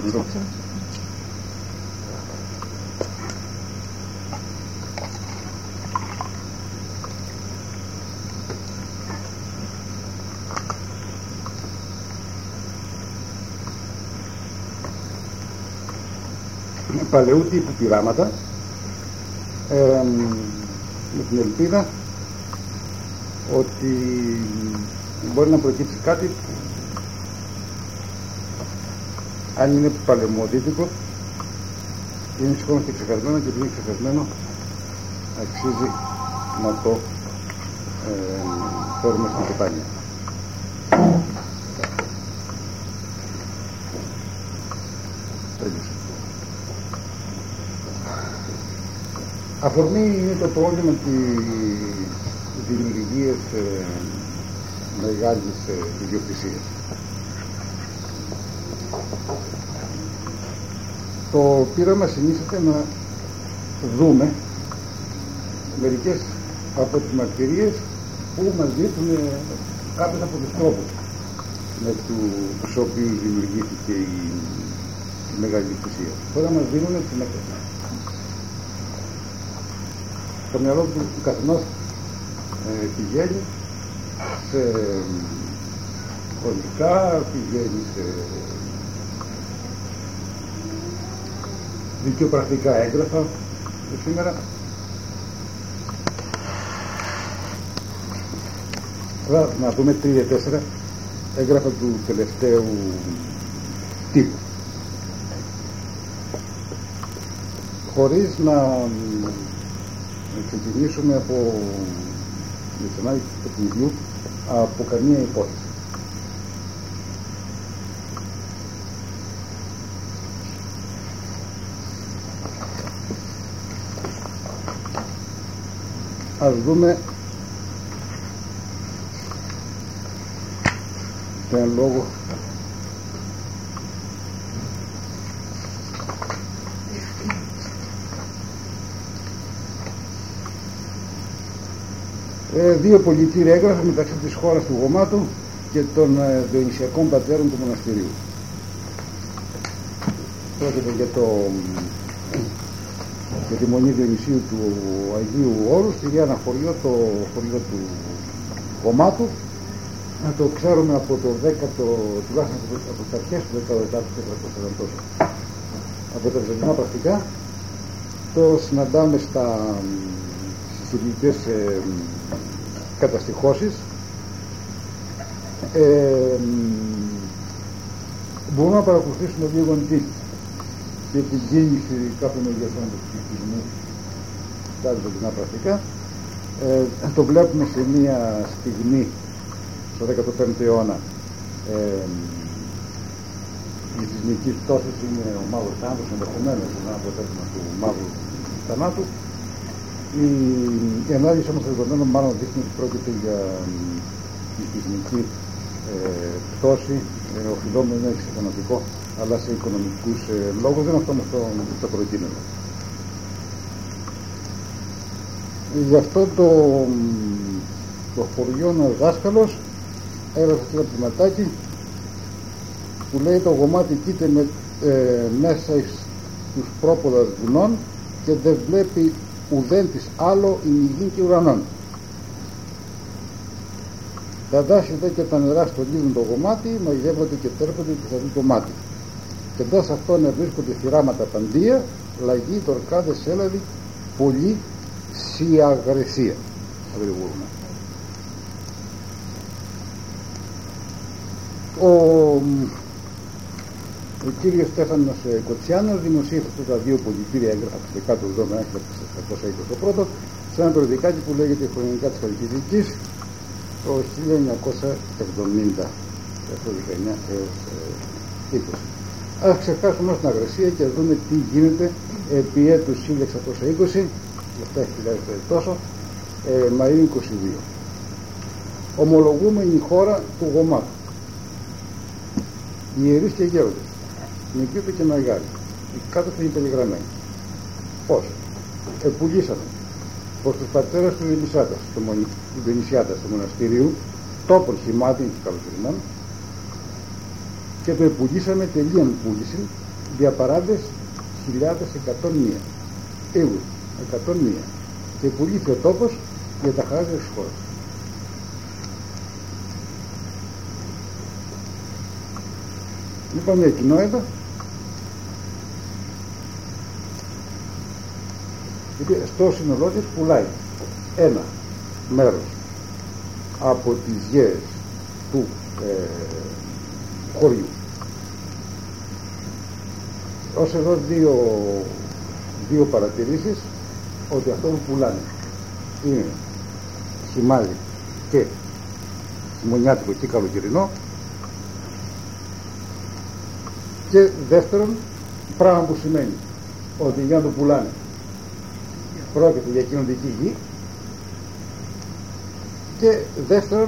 Παλαιού τύπου πειράματα με την ελπίδα ότι μπορεί να προκύψει κάτι που, αν είναι παλαιομοδίτικο, είναι σηκώμας και ξεχασμένο, και επειδή είναι ξεχασμένο αξίζει να το φέρουμε στην επιφάνεια. Αφορμή είναι το πρόβλημα της δημιουργίας μεγάλης ιδιοκτησίας. Το πείραμα συνίσταται να δούμε μερικές από τις μαρτυρίες που μας δείχνουν κάποιους από τους τρόπους με τους οποίους δημιουργήθηκε η μεγάλη ιδιοκτησία. Τώρα μας δίνουν την έκθεση. Το μυαλό του καθενός πηγαίνει σε χρονικά, πηγαίνει σε δικαιοπρακτικά έγγραφα σήμερα. Να δούμε 3-4 έγγραφα του τελευταίου τύπου, χωρίς να ξεκινήσουμε από την ανάγκη του παιχνιδιού από καμία υπόθεση. Ας δούμε τον λόγο δύο πολιτήρια έγγραφα μεταξύ της χώρας του Γωμάτου και των διονυσιακών πατέρων του μοναστηρίου. Πρόκειται για τη Μονή Διονυσίου του Αγίου Όρου στη Γιάννα χωριό, το χωριό του Γωμάτου. Να το ξέρουμε από το 10ο, τουλάχιστον από τις αρχές του 14ου και τόσο. Από τα βυζαντινά πρακτικά το συναντάμε στις συλλογικές καταστοιχώσεις. Μπορούμε να παρακολουθήσουμε λίγο και την κίνηση κάποιων μεγεθών του πληθυσμού στα βυζαντινά πρακτικά. Το βλέπουμε σε μία στιγμή στο 15ο αιώνα. Οι θυσμικές πτώσεις είναι ο μαύρος θάνατος, ενδεχομένως ένα αποτέλεσμα του μαύρου θανάτου. Η ανάλυση όμως των δεδομένων μάλλον δείχνει ότι πρόκειται για τη θυσμική πτώση, οφειλόμενο είναι εξοικονομικό, αλλά σε οικονομικούς λόγους, δεν αυτό όμως το προκείμενο. Γι' αυτό το χωριό ο δάσκαλος έγραψε ένα πτυματάκι που λέει: το Γωμάτι κοίται μέσα στους πρόποδας βουνών και δεν βλέπει ουδέν της άλλο ημιγήν και ουρανών. Τα δάση δε και τα νερά στολίζουν το Γωμάτι, μαγεύονται και τέρπονται και θα δει το μάτι. Και εντός αυτών βρίσκονται θυράματα παντία, λαγοί, τορκάδες, έλαδοι, πολύ σιαγρεσία. Ο κύριος Στέφανος Κοτσιάνος δημοσίευσε αυτά τα δύο πολιτήρια έγγραφα του 17ου και του 1621 σε ένα περιοδικάκι που λέγεται Χρονικά της Χαλκιδικής το 1970, 19 έως 20. Ας ξεχάσουμε όμως την αγρεσία και δούμε τι γίνεται επί έτους 1620, 7.000 τόσο, Μαΐου 22. Ομολογούμενη χώρα του Γωμάτου. Ιερείς και γέροντες, νικήτου και μεγάλοι, οι κάτωθοι είναι περιγραμμένοι. Πώς? Επουλήσαμε προς τους πατέρες του Διονυσιάτας του μοναστηρίου τόπον χυμάτιν και καλοσυρμών και το επουλήσαμε τελείαν πούληση διαπαράντες 1.101 έους 101 και πουλήθηκε ο τόπος για τα χαράζια της χώρας. Λοιπόν, μια κοινότητα στο σύνολό της πουλάει ένα μέρος από τις γέες του χωριού. Ως εδώ δύο παρατηρήσεις, ότι αυτό που πουλάνε είναι χυμάδι και χειμωνιάτικο και καλοκαιρινό, και δεύτερον, πράγμα που σημαίνει ότι για να το πουλάνε πρόκειται για κοινωνική γη, και δεύτερον,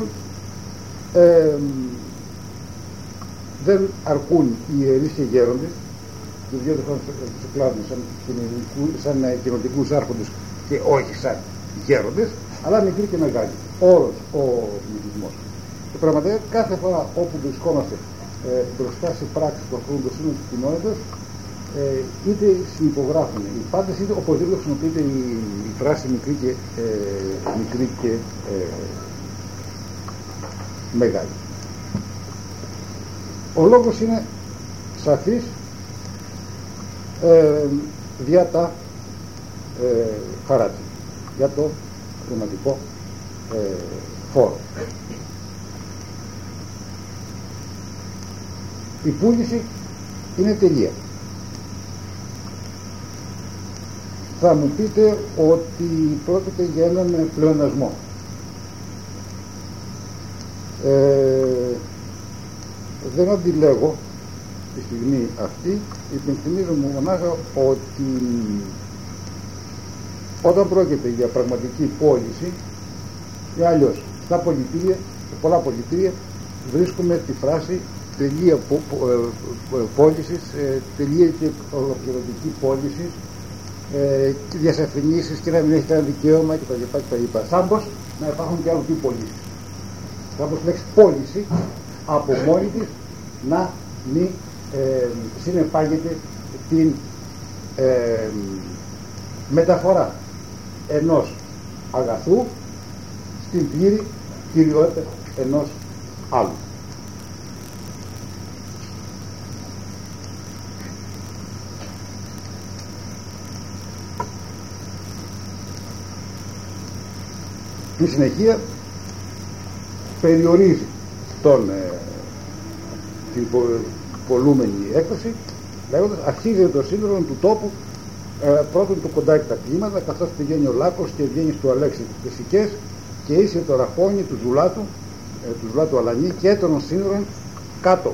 δεν αρκούν οι ιερείς και γέροντες, τους δύο τους εκλάβουν σαν κοινωνικούς άρχοντες και όχι σαν γέροντες, αλλά μικροί και μεγάλοι, όλος ο πληθυσμός. Και πραγματικά κάθε φορά όπου βρισκόμαστε μπροστά σε πράξεις που αφορούν το σύνολο της κοινότητας, είτε συνυπογράφουν οι πάντες, είτε οπωσδήποτε χρησιμοποιείται η φράση μικρή και μεγάλη. Ο λόγος είναι σαφής δια τα χαράτσι, για το χρηματικό φόρο. Η πούληση είναι τελεία. Θα μου πείτε ότι πρόκειται για έναν πλεονασμό. Δεν αντιλέγω τη στιγμή αυτή, υπενθυμίζω μου μονάχα ότι όταν πρόκειται για πραγματική πώληση ή αλλιώς στα πολιτήρια, σε πολλά πολιτήρια βρίσκουμε τη φράση τελεία πώλησης, τελεία και ολοκληρωτική πώληση, και διασαφηνίσεις και να μην έχει ένα δικαίωμα κτλ. Σάμπως να υπάρχουν και άλλου τύπου πωλήσεις. Σάμπως λέξη πώληση από μόνη της να μην συνεπάγεται την μεταφορά ενός αγαθού στην πλήρη κυριότητα ενός άλλου. Στη συνεχεία περιορίζει την πολλούμενη έκδοση, λέγοντας αρχίζει το σύνδρομο του τόπου, πρώτον του κοντάκι τα κλίματα, καθώς πηγαίνει ο Λάκος και βγαίνει στο Αλέξη τις Σικές και είσαι το ραχώνει του Ζουλάτου Αλανή και έτονων σύνδρομων κάτω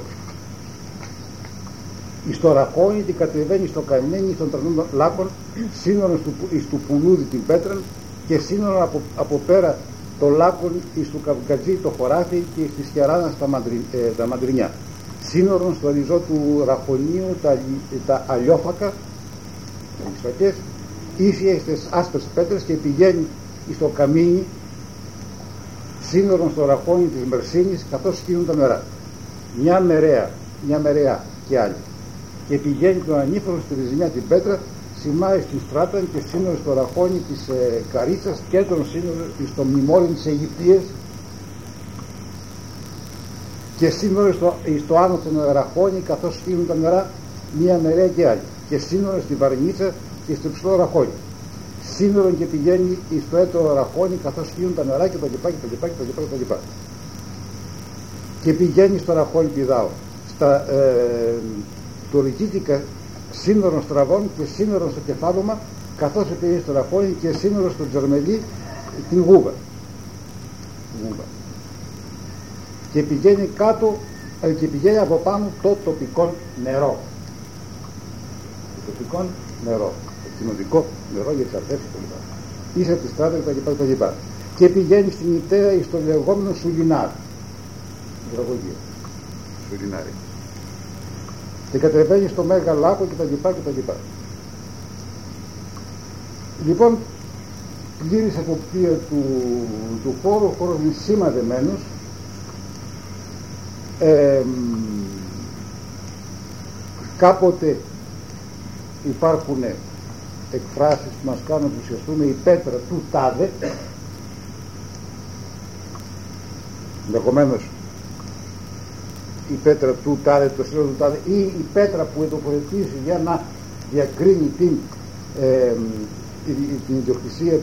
εις το ραχώνει και κατεβαίνει στο Καημένη στον τρανών Λάκων, σύνδρομος εις του Πουλούδι την Πέτραν και σύνδρομο από πέρα το Λάκων εις του Καυκατζή το χωράφι και στη Σχεράνα τα Μαντρινιά, σύνορων στο ριζό του Ραχωνίου τα αλλιόφακα, τα μισφακές, ίσια στις άσπρες πέτρες και πηγαίνει στο Καμίνι, σύνορων στο Ραχώνι της Μερσίνης, καθώς σκύνουν τα νερά. Μια μερέα και άλλη. Και πηγαίνει τον ανήφορο στη ριζινιά την πέτρα, σημάει στην Στράτα και σύνορο στο Ραχώνι της Καρίτσας και τον σύνορο στο μνημόνιο της Αιγυπτίας και σύνορο στο άνω των Ραχώνι, καθώς φύγουν τα νερά μία μερέα και άλλη, και σύνορο στη Βαρνίτσα και στο ψηλό Ραχώνι, σύνορο και πηγαίνει στο έτο Ραχώνι, καθώς φύγουν τα νερά κτλ. Και πηγαίνει στο Ραχώνι πηδάω στα τουρκίτικα σύνορων στραβών και σύνορων στο κεφάλωμα, καθώς πηγαίνει στο Ραχώνι και σύνορων στο Τζερμελί την Γούβα. Και πηγαίνει κάτω και πηγαίνει από πάνω το τοπικό νερό. Το τοπικό νερό, το κοινωνικό νερό για τις αρτές κλπ. Ίσα τη Στράτα κτλ. Και πηγαίνει στην Ιταία στο λεγόμενο Σουλινάρ. Σουλινάρι. Και κατεβαίνει στο Μέγα Λάκο κτλ. Λοιπόν, πλήρης εποπτεία του χώρου, ο χώρος είναι σημαδεμένος. Κάποτε υπάρχουν εκφράσεις που μας κάνουν να πλησιαστούμε η πέτρα του τάδε, ενδεχομένως η πέτρα του τάδε, το σύλλογο του τάδε, ή η πέτρα που ετοποθετήσει για να διακρίνει την ιδιοκτησία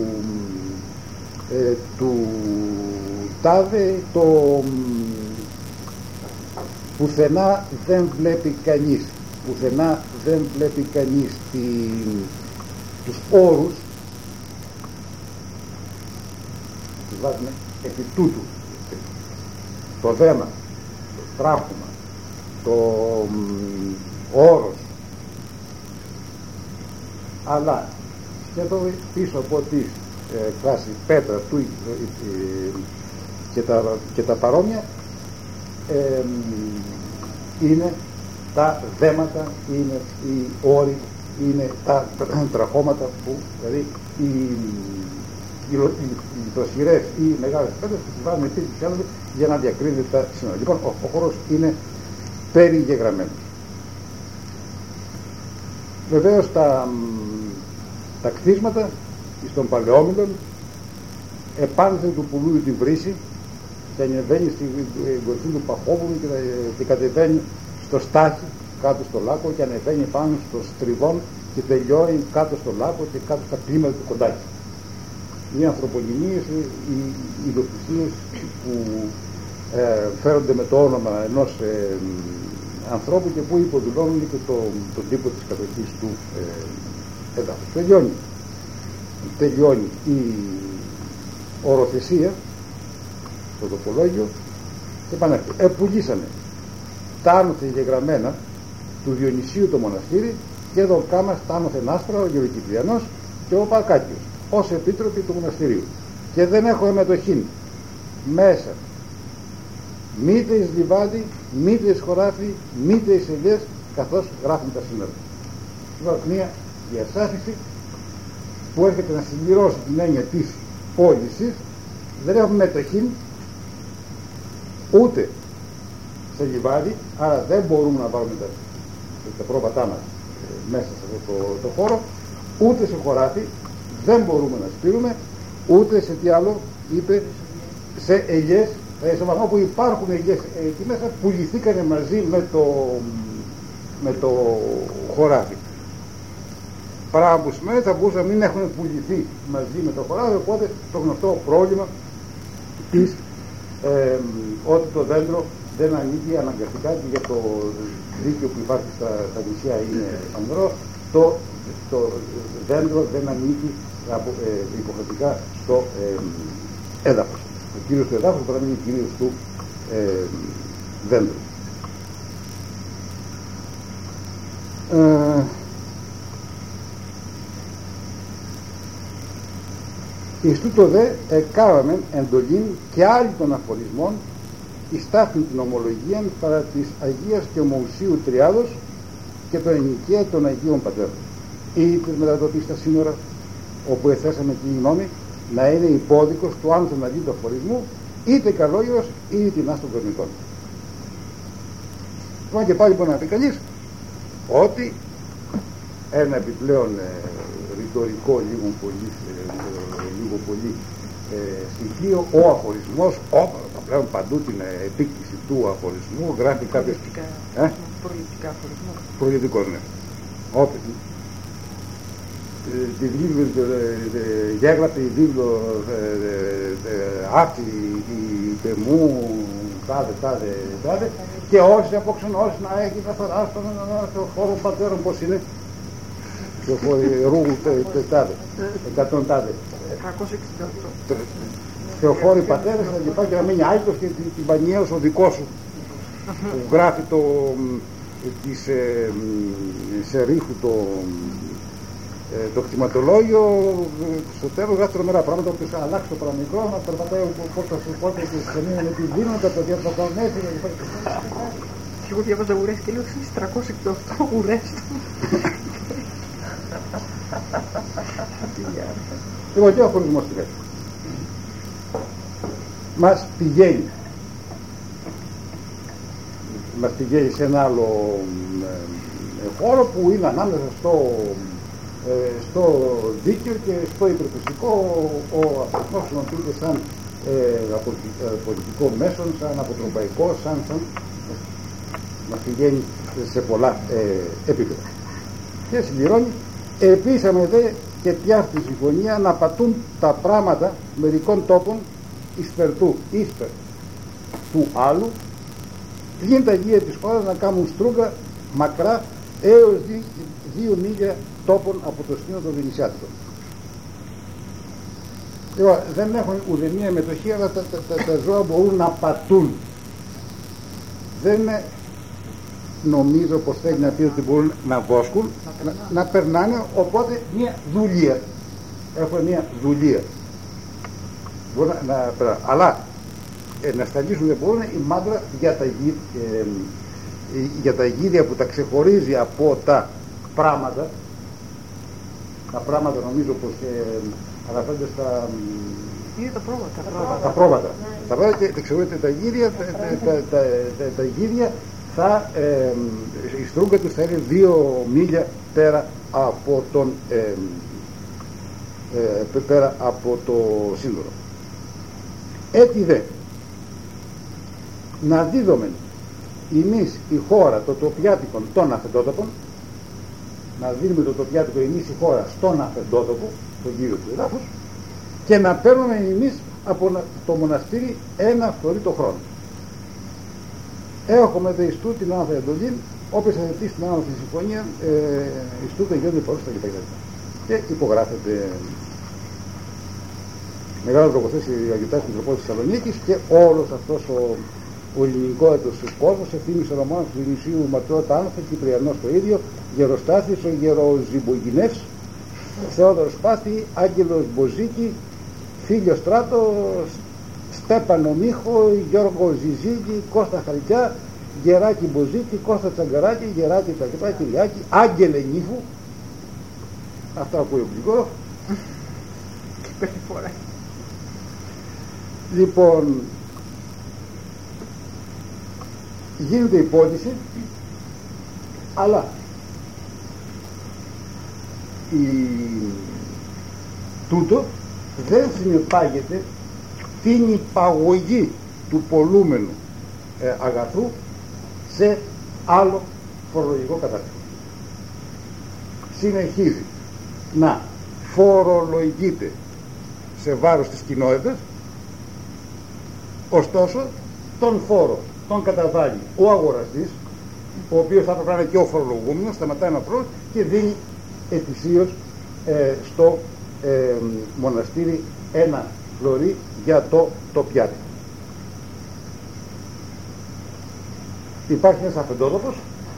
του τάδε, το πουθενά δεν βλέπει κανείς, πουθενά δεν βλέπει κανείς τους όρους, τους βάζουμε επί τούτου, το δέμα, το τράχωμα, το όρος, αλλά σχεδόν πίσω από τις εκφράσεις πέτρα του και τα παρόμοια είναι τα δέματα, είναι οι όροι, είναι τα τραχώματα που, δηλαδή οι δοσιρές ή οι μεγάλες πέτρες που τις βάζουν επίσης για να διακρίνεται τα σύνορα. Λοιπόν, ο χώρος είναι περιγεγραμμένος. Βεβαίως τα κτίσματα στον Παλαιόμηλον επάνθεν του πουλούιου την βρύση και ανεβαίνει στην κορυφή του Παχόβουνου και κατεβαίνει στο Στάχι κάτω στο Λάκκο και ανεβαίνει πάνω στο Στριβόν και τελειώνει κάτω στο Λάκκο και κάτω στα κλίματα του Κοντάκη. Οι ανθρωπογενείες, οι ιδιοκτησίες που φέρονται με το όνομα ενός ανθρώπου και που υποδηλώνουν και τον τύπο της κατοχής του εδάφους. Τελειώνει η οροθεσία στο τοπολόγιο και πάνε αυτοί. Πουλήσανε τα άνωθεν γεγραμμένα του Διονυσίου το μοναστήρι και εδώ κάμας τα άνωθεν άστρα ο Γεωκυπριανός και ο Παρκάκιος ως επίτροποι του μοναστηρίου και δεν έχω εμετοχήν μέσα μήτε εις λιβάδι, μήτε εις χωράφι, μήτε εις ελιές, καθώς γράφουν τα σύνορα. Λοιπόν, μια διασάφηση που έρχεται να συμπληρώσει την έννοια της πώλησης. Δεν έχουμε μετοχή ούτε σε λιβάδι, άρα δεν μπορούμε να βάλουμε τα πρόβατά μας μέσα σε αυτό το χώρο, ούτε σε χωράφι, δεν μπορούμε να σπείρουμε, ούτε σε τι άλλο είπε, σε ελιές, σε βαθμό που υπάρχουν ελιές εκεί μέσα, πουληθήκανε μαζί με το χωράφι. Πράγμα που σημαίνει θα μπορούσαν να μην έχουν πουληθεί μαζί με το χωράφι, οπότε το γνωστό πρόβλημα της ότι το δέντρο δεν ανήκει αναγκαστικά και για το δίκαιο που υπάρχει στα νησιά είναι ανδρό, το δέντρο δεν ανήκει υποχρεωτικά στο έδαφος. Ο κύριος του εδάφους μπορεί να είναι κύριος του δέντρου. Εις τούτο δε εκάβαμεν εντολήν και άλλοι των αφορισμών εις ταύτην την ομολογίαν παρά της Αγίας και Ομοουσίου Τριάδος και τον ενοικία των Αγίων Πατέρων. Ή της μετατοπής στα σύνορα όπου εθέσαμε τη γνώμη να είναι υπόδικος του άνθεν αγίου του αφορισμού είτε καλόγιος είτε την άστον κοσμικών. Λοιπόν και πάλι μπορεί να πει κανείς ότι ένα επιπλέον ρητορικό λίγο πολύ στοιχείο, ο αφορισμός, πλέον παντού την επίκτηση του αφορισμού γράφει κάποιος προληπτικά αφορισμό. Προληπτικός, ναι. Τη βίβλο γέγραφε η βίβλο αυτή η πεμού τάδε και όσοι απόξεν όσοι να έχει καθαρά στον χώρο πατέρων πως είναι στο ρούγου τάδε 100 τάδε 368 Θεοφόροι πατέρες να λοιπά και να μείνει άγιος και την πανιέως ο δικός σου που γράφει σε ρίχου το κτηματολόγιο στο τέλος γράφει τρομερά πράγματα όπως αλλάξει το παραμικρό να περπατάει πόρτα και ξεμείνει με τη δύναμη τα παιδιά που θα κάνουν έτσι και εγώ διάβαζα ουρές και λέω εσείς 368 ουρές λοιπόν και ο αφορισμός τι λέει μας πηγαίνει σε ένα άλλο χώρο που είναι ανάμεσα στο δίκαιο και στο υπερφυσικό. Ο αθλητισμός χρησιμοποιείται σαν πολιτικό μέσο, σαν αποτροπαϊκό, σαν μας πηγαίνει σε πολλά επίπεδα. Και συμπληρώνει, επίσαμε δε και πια στη συμφωνία να πατούν τα πράγματα μερικών τόπων ύσπερ του άλλου, πλην τα γεία της χώρας να κάνουν στρούγκα μακρά έως 2 μίλια τόπων από το σκήνο των Βενησιάτικων. Δεν έχουν ουδέμια μετοχή, αλλά τα ζώα μπορούν να πατούν. Δεν νομίζω πως θέλει να πει ότι μπορούν να βόσκουν, να περνάνε, οπότε μια δουλεία. Έχουμε μια δουλεία. Μπορούν να περνάνε. Αλλά να σταλίσουν δεν μπορούν. Η μάντρα για τα γίδια που τα ξεχωρίζει από τα πράγματα. Τα πράγματα νομίζω πως αναφέρονται στα... Είναι τα πρόβατα. Τα πρόβατα. Τα πρόβατα και ξεχωρίζεται τα γίδια, τα γίδια θα, η στρούγκα τους θα είναι 2 μίλια πέρα από πέρα από το σύνδρο. Έτσι δε να δίδομεν εμείς η χώρα το τοπιάτικον των αφεντότοπων, να δίνουμε το τοπιάτικο εμείς η χώρα στον αφεντότοπο, τον κύριο του εδάφους, και να παίρνουμε εμείς από το μοναστήρι 1 φθορή το χρόνο. Έχουμε δε εις τούτη την άνθρωπη εντολή, όποιος θα ζητήσει την άνθρωπη συμφωνία, εις τούτη γίνονται υπόθεση κτλ. Και υπογράφεται. Μεγάλο προποθέσει η Αγιωτάς Μητροπόλης της Θεσσαλονίκης και όλος αυτός ο ελληνικότατος κόσμος ευθύμησε ο μόνος του Ινησίου Ματρότα Άνθη, Κυπριανός το ίδιο, Γεροστάθης, ο Γεροζιμπογινεύς, Θεόδωρος Πάθη, Άγγελος Μποζίκη, Φίλιο Στράτο, Στέπανο Μίχο, Γιώργο Ζιζίκη, Κώστα Χαλκιά, Γεράκη Μποζίκη, Κώστα Τσαγκαράκη, Γεράκη Τακετά, Κυριάκη, Άγγελε Νίφου. Αυτά ακούει ο Μπλικόροφ. Και παίρνει φορά. Λοιπόν, γίνεται υπόθεση, αλλά τούτο δεν συνεπάγεται την υπαγωγή του πολλούμενου αγαθού σε άλλο φορολογικό κατάστημα. Συνεχίζει να φορολογείται σε βάρος της κοινότητας, ωστόσο τον φόρο τον καταβάλει ο αγοραστής, ο οποίος θα πρέπει να είναι και ο φορολογούμενος, σταματάει ένα φόρο και δίνει ετησίως στο μοναστήρι 1 φλωρί για το τοπιάτικο. Υπάρχει ένας αφεντόδοπος,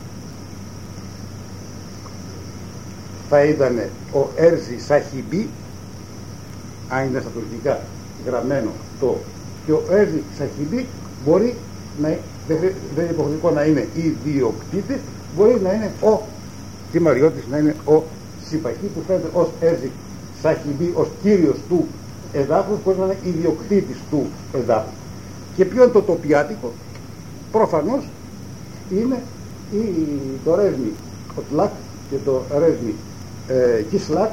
θα ήταν ο Έρζη Σαχιμπή, αν είναι στα τουρκικά γραμμένο το, και ο Έρζη Σαχιμπή μπορεί να, δεν είναι υποχρεωτικό να είναι ιδιοκτήτης, μπορεί να είναι ο τιμαριώτης, να είναι ο Σιπαχή που φαίνεται ως Έρζη Σαχιμπή, ως κύριος του εδάφους, μπορεί να είναι ιδιοκτήτης του εδάφους. Και ποιο είναι το τοπιάτικο? Προφανώς είναι το ρέσμι Οτλάκ και το ρέσμι Κισλάκ,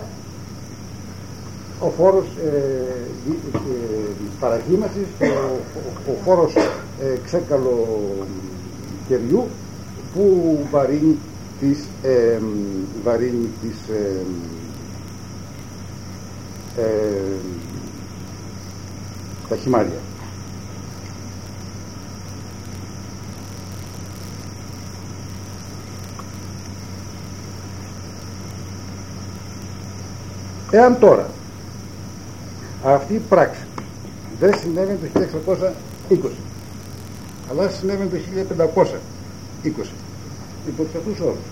ο φόρος παραχήμασης, ο φόρος ξέκαλο κεριού που βαρύνει τα χυμάρια. Εάν τώρα αυτή η πράξη δεν συνέβαινε το 1620, αλλά συνέβαινε το 1520, υπό τους αυτούς όρους,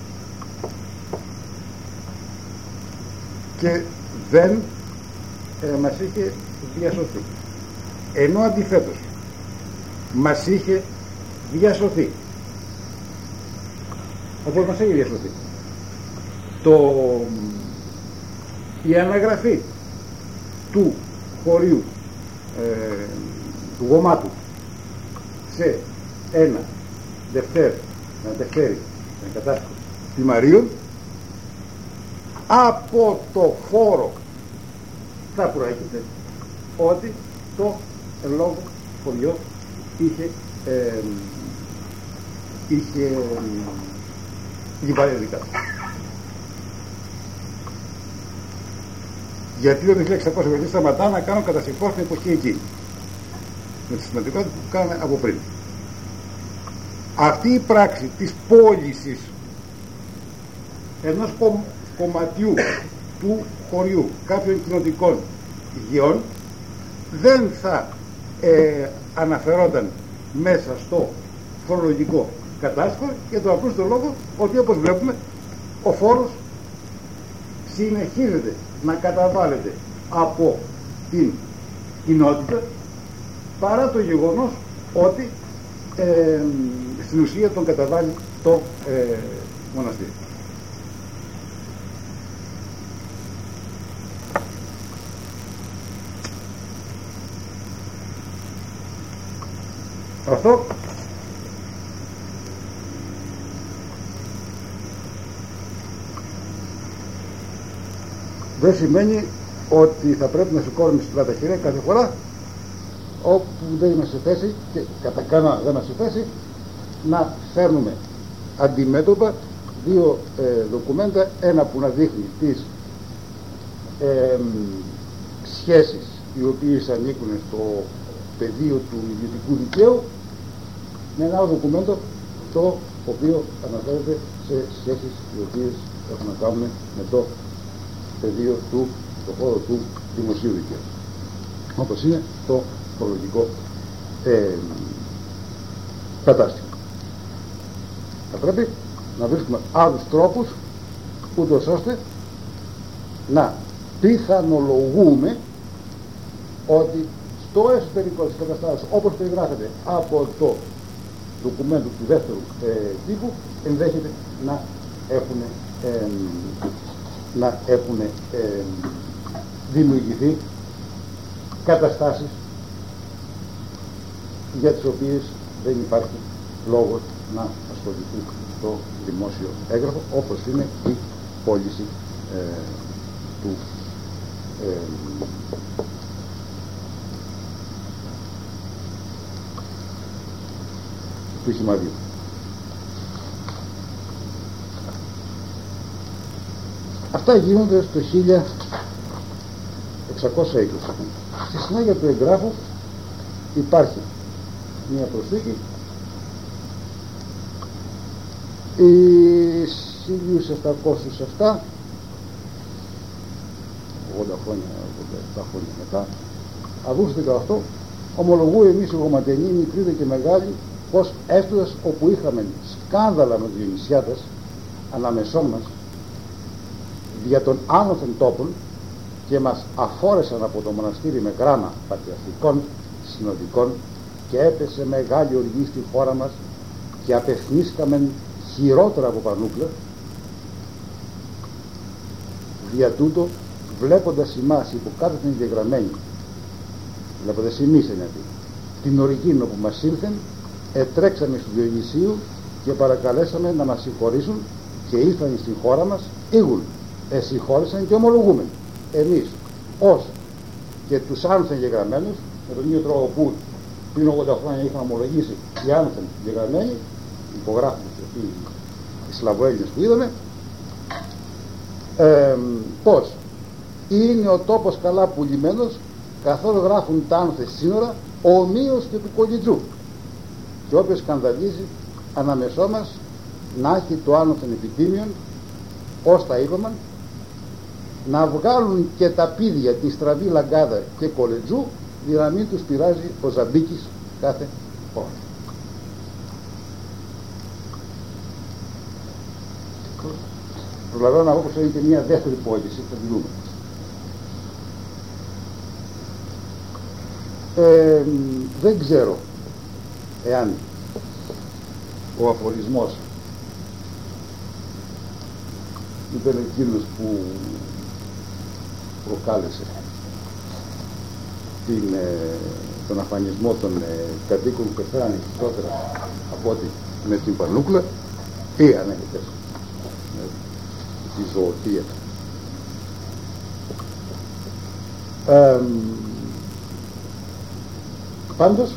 και δεν μας είχε διασωθεί, ενώ αντιθέτως μας είχε διασωθεί, όπως μας έχει διασωθεί η αναγραφή του χωρίου του γομάτου σε ένα δευτέρι, ένα κατάστημα τιμαρίων, από το φόρο θα προέρχεται ότι το εν λόγω χωριό είχε λιβάδια δικά του. Γιατί το 1600 σταματά να κάνουν κατασυμφώσεις την εποχή εκεί, με τη συστηματικότητα που κάνανε από πριν. Αυτή η πράξη της πώλησης ενός κομματιού του χωριού κάποιων κοινοτικών γεών δεν θα αναφερόταν μέσα στο φορολογικό κατάστημα, για τον απλούστο λόγο ότι, όπως βλέπουμε, ο φόρος συνεχίζεται να καταβάλλεται από την κοινότητα, παρά το γεγονός ότι στην ουσία τον καταβάλει το μοναστήρι. Αυτό δεν σημαίνει ότι θα πρέπει να σηκώνουμε στην πλάτα χειρέ κάθε φορά όπου δεν είμαστε σε θέση, και κατά κανόνα δεν είμαστε σε θέση, να φέρνουμε αντιμέτωπα δύο δοκουμέντα, ένα που να δείχνει τις σχέσεις οι οποίες ανήκουν στο πεδίο του ιδιωτικού δικαίου, με ένα άλλο δοκουμέντο το οποίο αναφέρεται σε σχέσεις οι οποίες έχουν να κάνουν με το πεδίο του, το χώρο του δημοσίου δικαίου, όπως είναι το φορολογικό κατάστημα. Θα πρέπει να βρίσκουμε άλλους τρόπους, ούτως ώστε να πιθανολογούμε ότι στο εσωτερικό της καταστάσεως, όπως περιγράφεται από το ντοκουμέντο του δεύτερου τύπου, ενδέχεται να έχουν δημιουργηθεί καταστάσεις για τις οποίες δεν υπάρχει λόγος να ασχοληθεί το δημόσιο έγγραφο, όπως είναι η πώληση του σημαδίου. Αυτά γίνονται στο 1620. Στη συνέχεια του εγγράφου υπάρχει μια προσθήκη, η 1707, 87 χρόνια μετά, Αυγούστου 18, ομολογούν εμείς οι γομματενοί, μικροί και μεγάλοι, πως έφτοντας όπου είχαμε σκάνδαλα με τους Διονυσιάτες αναμεσών μας για των άνωθεν τόπων, και μας αφόρεσαν από το μοναστήρι με γράμμα πατριαρχικών συνοδικών, και έπεσε μεγάλη οργή στη χώρα μας και απευθύνσκαμεν χειρότερα από πανούκλα. Δια τούτο, βλέποντας εμάς υποκάθετον διαγραμμένοι, βλέποντας εμείς την οργή που μας ήλθεν, ετρέξαμε στου Διονυσίου και παρακαλέσαμε να μας συγχωρήσουν, και ήρθαν στην χώρα μας, ήγουν, εσυγχώρησαν και ομολογούμεν εμείς ως και τους άνθεν γεγραμμένους, με τον ίδιο τρόπο που πριν 80 χρόνια είχαν ομολογήσει οι άνθεν γεγραμμένοι, υπογράφουν οι Σλαβοέλληνες που είδαμε, πως είναι ο τόπος καλά πουλημένος, καθώς γράφουν τα άνθεν σύνορα ομοίως και του κολιτζού, και όποιος σκανδαλίζει αναμεσό μας να έχει το άνωθεν επιτίμιον, ως τα είπαμε, να βγάλουν και τα πίδια τη στραβή λαγκάδα και κολετζού, για να μην τους πειράζει ο Ζαμπίκης κάθε ώρα. Προλαβαίνω να πω πως είναι και μια δεύτερη πώληση, θα τη δούμε. Δεν ξέρω εάν ο αφορισμός ήταν εκείνος που προκάλεσε τον αφανισμό των κατοίκων που πεθάνει περισσότερα από ό,τι με την Πανούκλα, ή αν έχετε τη ζωοτεία. Πάντως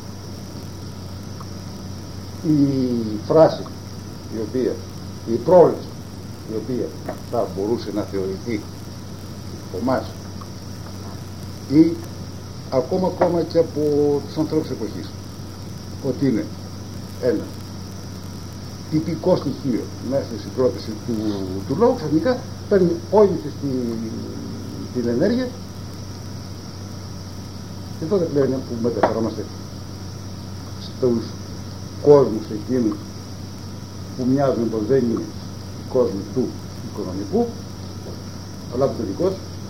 η φράση η πρόληψη η οποία θα μπορούσε να θεωρηθεί από εμάς ή ακόμα και από τους ανθρώπους εποχής ότι είναι ένα τυπικό στοιχείο μέσα στη συγκρότηση του λόγου, ξαφνικά παίρνει όλη την ενέργεια και τότε πλέον που μεταφερόμαστε στους κόσμους εκείνους που μοιάζουν πως δεν είναι οι κόσμοι του οικονομικού, αλλά που τελικώς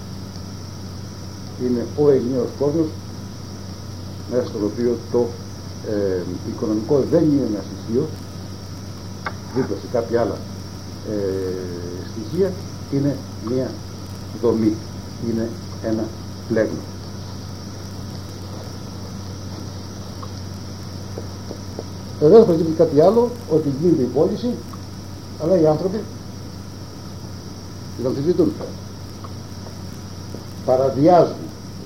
είναι ο ενιαίος κόσμος μέσα στο οποίο το οικονομικό δεν είναι ένα στοιχείο δίπλα σε κάποια άλλα στοιχεία, είναι μια δομή, είναι ένα πλέγμα. Εδώ προκύπτει κάτι άλλο, ότι γίνεται η πώληση, αλλά οι άνθρωποι την αμφισβητούν, παραδιάζουν.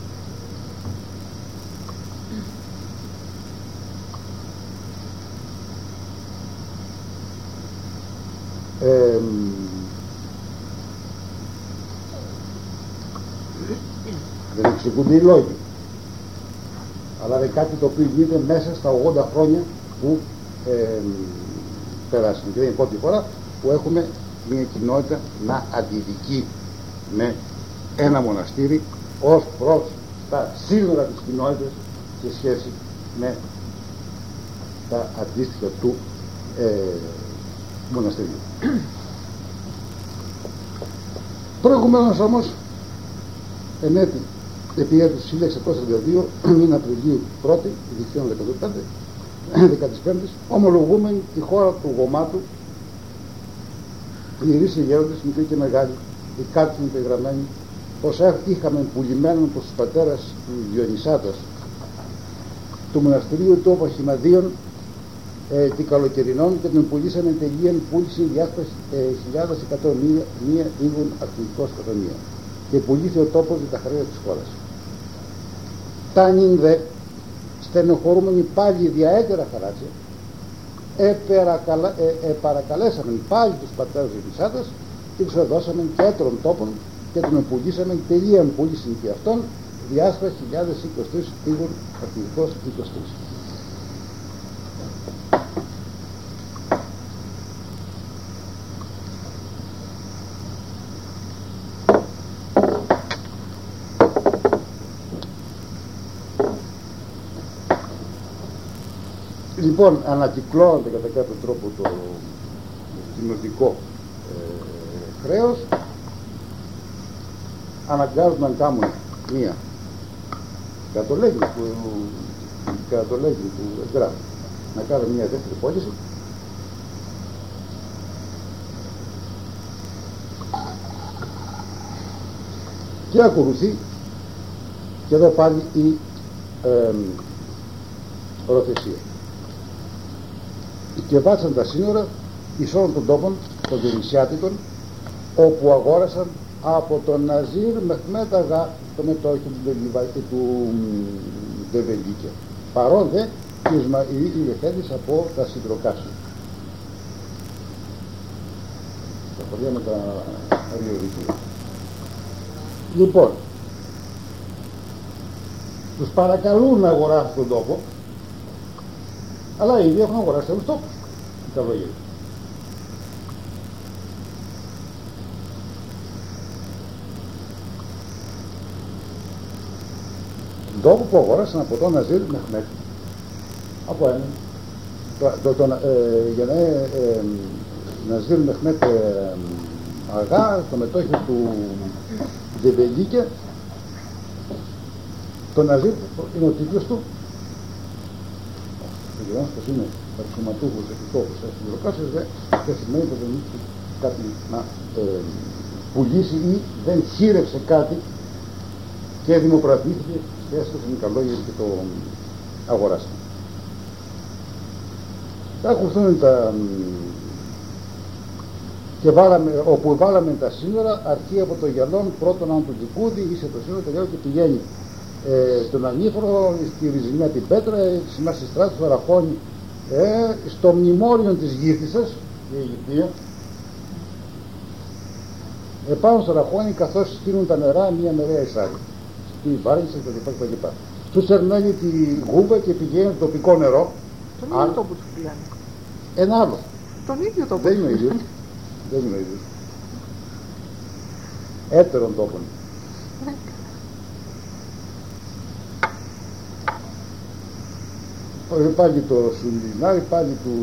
Δεν εξηγούνται οι λόγοι, αλλά είναι κάτι το οποίο γίνεται μέσα στα 80 χρόνια που περάσουν, και είναι η πρώτη φορά που έχουμε μια κοινότητα να αντιδικεί με ένα μοναστήρι ως προς τα σύνορα της κοινότητας σε σχέση με τα αντίστοιχα του μοναστηρίου. Προηγουμένως όμως επί έτους 1632 μήνα Απριλίου 1η 15ης, ομολογούμενη τη χώρα του γομάτου, οι ιερείς γέροντες, μικροί και μεγάλοι, οι κάτοικοι υπεγραμμένοι, πως είχαμε πουλημένον προς τους πατέρας του Διονυσάτας του μοναστηρίου του Αποχημαδίων την καλοκαιρινών, και τον πουλήσαμε τελείαν πούληση διάσπαση 1.100 μία ήγουν αρχηγικός καθομία, και πουλήθη ο τόπος για τα χρέη της χώρας. Τάνιν δε στενοχωρούμενοι πάλι διαέτερα χαράτσια, παρακαλέσαμε πάλι τους πατέρους Διονυσάτας και τους έδωσαμε και έτρων τόπων και τον πουλήσαμε τελείαν πούληση και αυτόν διάσπαση 1.023 ήγουν αρχηγικός 23. Λοιπόν, ανακυκλώνεται κατά κάποιο τρόπο το κοινοτικό χρέος, αναγκάζουν να κάνουν μία κατολέγγυ που εγγράφει, να κάνουν μία δεύτερη πώληση, και ακολουθεί και εδώ πάλι η οροθεσία. Και βάτσαν τα σύνορα εις όλων των τόπων των Διονυσιάτικων, όπου αγόρασαν από τον Ναζίρ Μεχμέτ Αγά το μετόχιο του Ντεβελίκια, παρόν δε και Ισμαήλ Λεχέντης από τα Συντροκάσια. Τα χωριά με τα αριορικεία. Λοιπόν, τους παρακαλούν να αγοράσουν τον τόπο, αλλά ήδη έχουν αγοράσει άλλους τόπους. Καλόγεροι. Τον τόπο που αγοράσαν από τον Ναζίρ Μεχμέτ, από έναν για να Ναζίρ Μεχμέτ Αγά, το μετόχιο του Ντεβελίκια. Το Ναζίρ είναι ο τίτλος του. Το γεγονός πως είναι αξιωματούχος επιτόπους στις Συντροκάσιες δεν σημαίνει πως δεν είχε κάτι να πουλήσει ή δεν χείρευσε κάτι και δημοπρατήθηκε και έστωσε με καλόγεροι και το αγοράσαν. Θα ακολουθούν τα και όπου βάλαμε τα σύνορα, αρχή από το γυαλόν, πρώτον αν του Τζικούδη, είσαι το σύνορο, τελειώνει και πηγαίνει στον Ανήφορο, στη Ριζινιά την Πέτρα, στη Μάση Στράτου, στο Ραχώνη, στο μνημόνιο της Γύφτισσας, η Αιγυπτία, επάνω στο Ραχώνη, καθώς στείλουν τα νερά μια μεραία εισάγει. Στη Βάργησα κτλ. Τους ερνέλει τη γούμπα και πηγαίνει στο τοπικό νερό. Τον ίδιο τόπο τους πουλάνε. Ένα άλλο. Τον ίδιο τόπο. Δεν είναι ο ίδιος. Δεν είναι ο ίδιος. Έτερον τόπον. Πάλι το Σουλινάρι, πάλι του...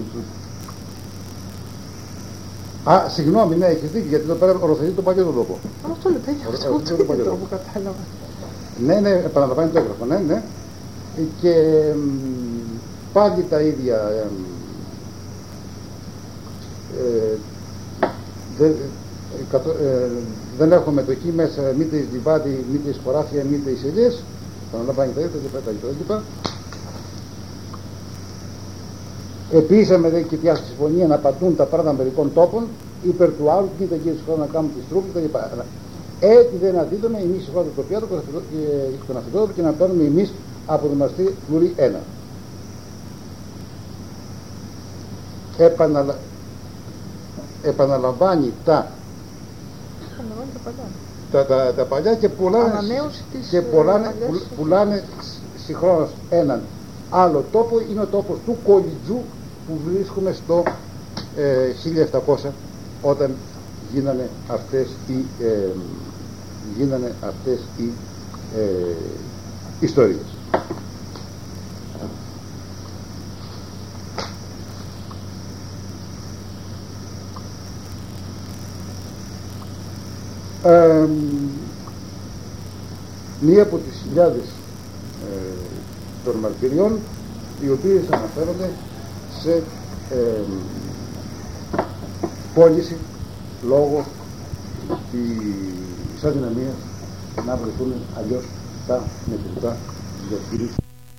Α, συγγνώμη, ναι, έχεις δίκιο, γιατί εδώ πέρα οροθετεί τον παλιό τον τόπο. Αυτό λέει, αυτό το ίδιο τόπο, κατάλαβα. Ναι, επαναλαμβάνει το έγγραφο, ναι. Και πάλι τα ίδια. Δεν έχω μετοχή μέσα, μήτε εις Λιβάτι, μήτε εις χωράφια, μήτε εις ελιές. Επαναλαμβάνει τα ίδια, Επίσαμε δε και τη συμφωνία να πατούν τα πράγματα μερικών τόπων υπέρ του άλλου, κοίτα και χρόνο να κάνουν τις τρόπες κτλ. Έτσι δεν αντίδομε εμείς η χώρα του τοπία τον αφιτόδοπο και να παίρνουμε εμείς από το μαστή φλουρί 1. Επαναλαμβάνει τα παλιά και πουλάνε συγχρόνως έναν άλλο τόπο. Είναι ο τόπος του Κολιτζού που βρίσκουμε στο 1700 όταν γίνανε αυτές οι ιστορίες. Μία από τις χιλιάδες των μαρτυριών οι οποίες αναφέρονται σε πώληση λόγω της αδυναμίας να βρεθούν αλλιώς τα μετρητά διαχείριση.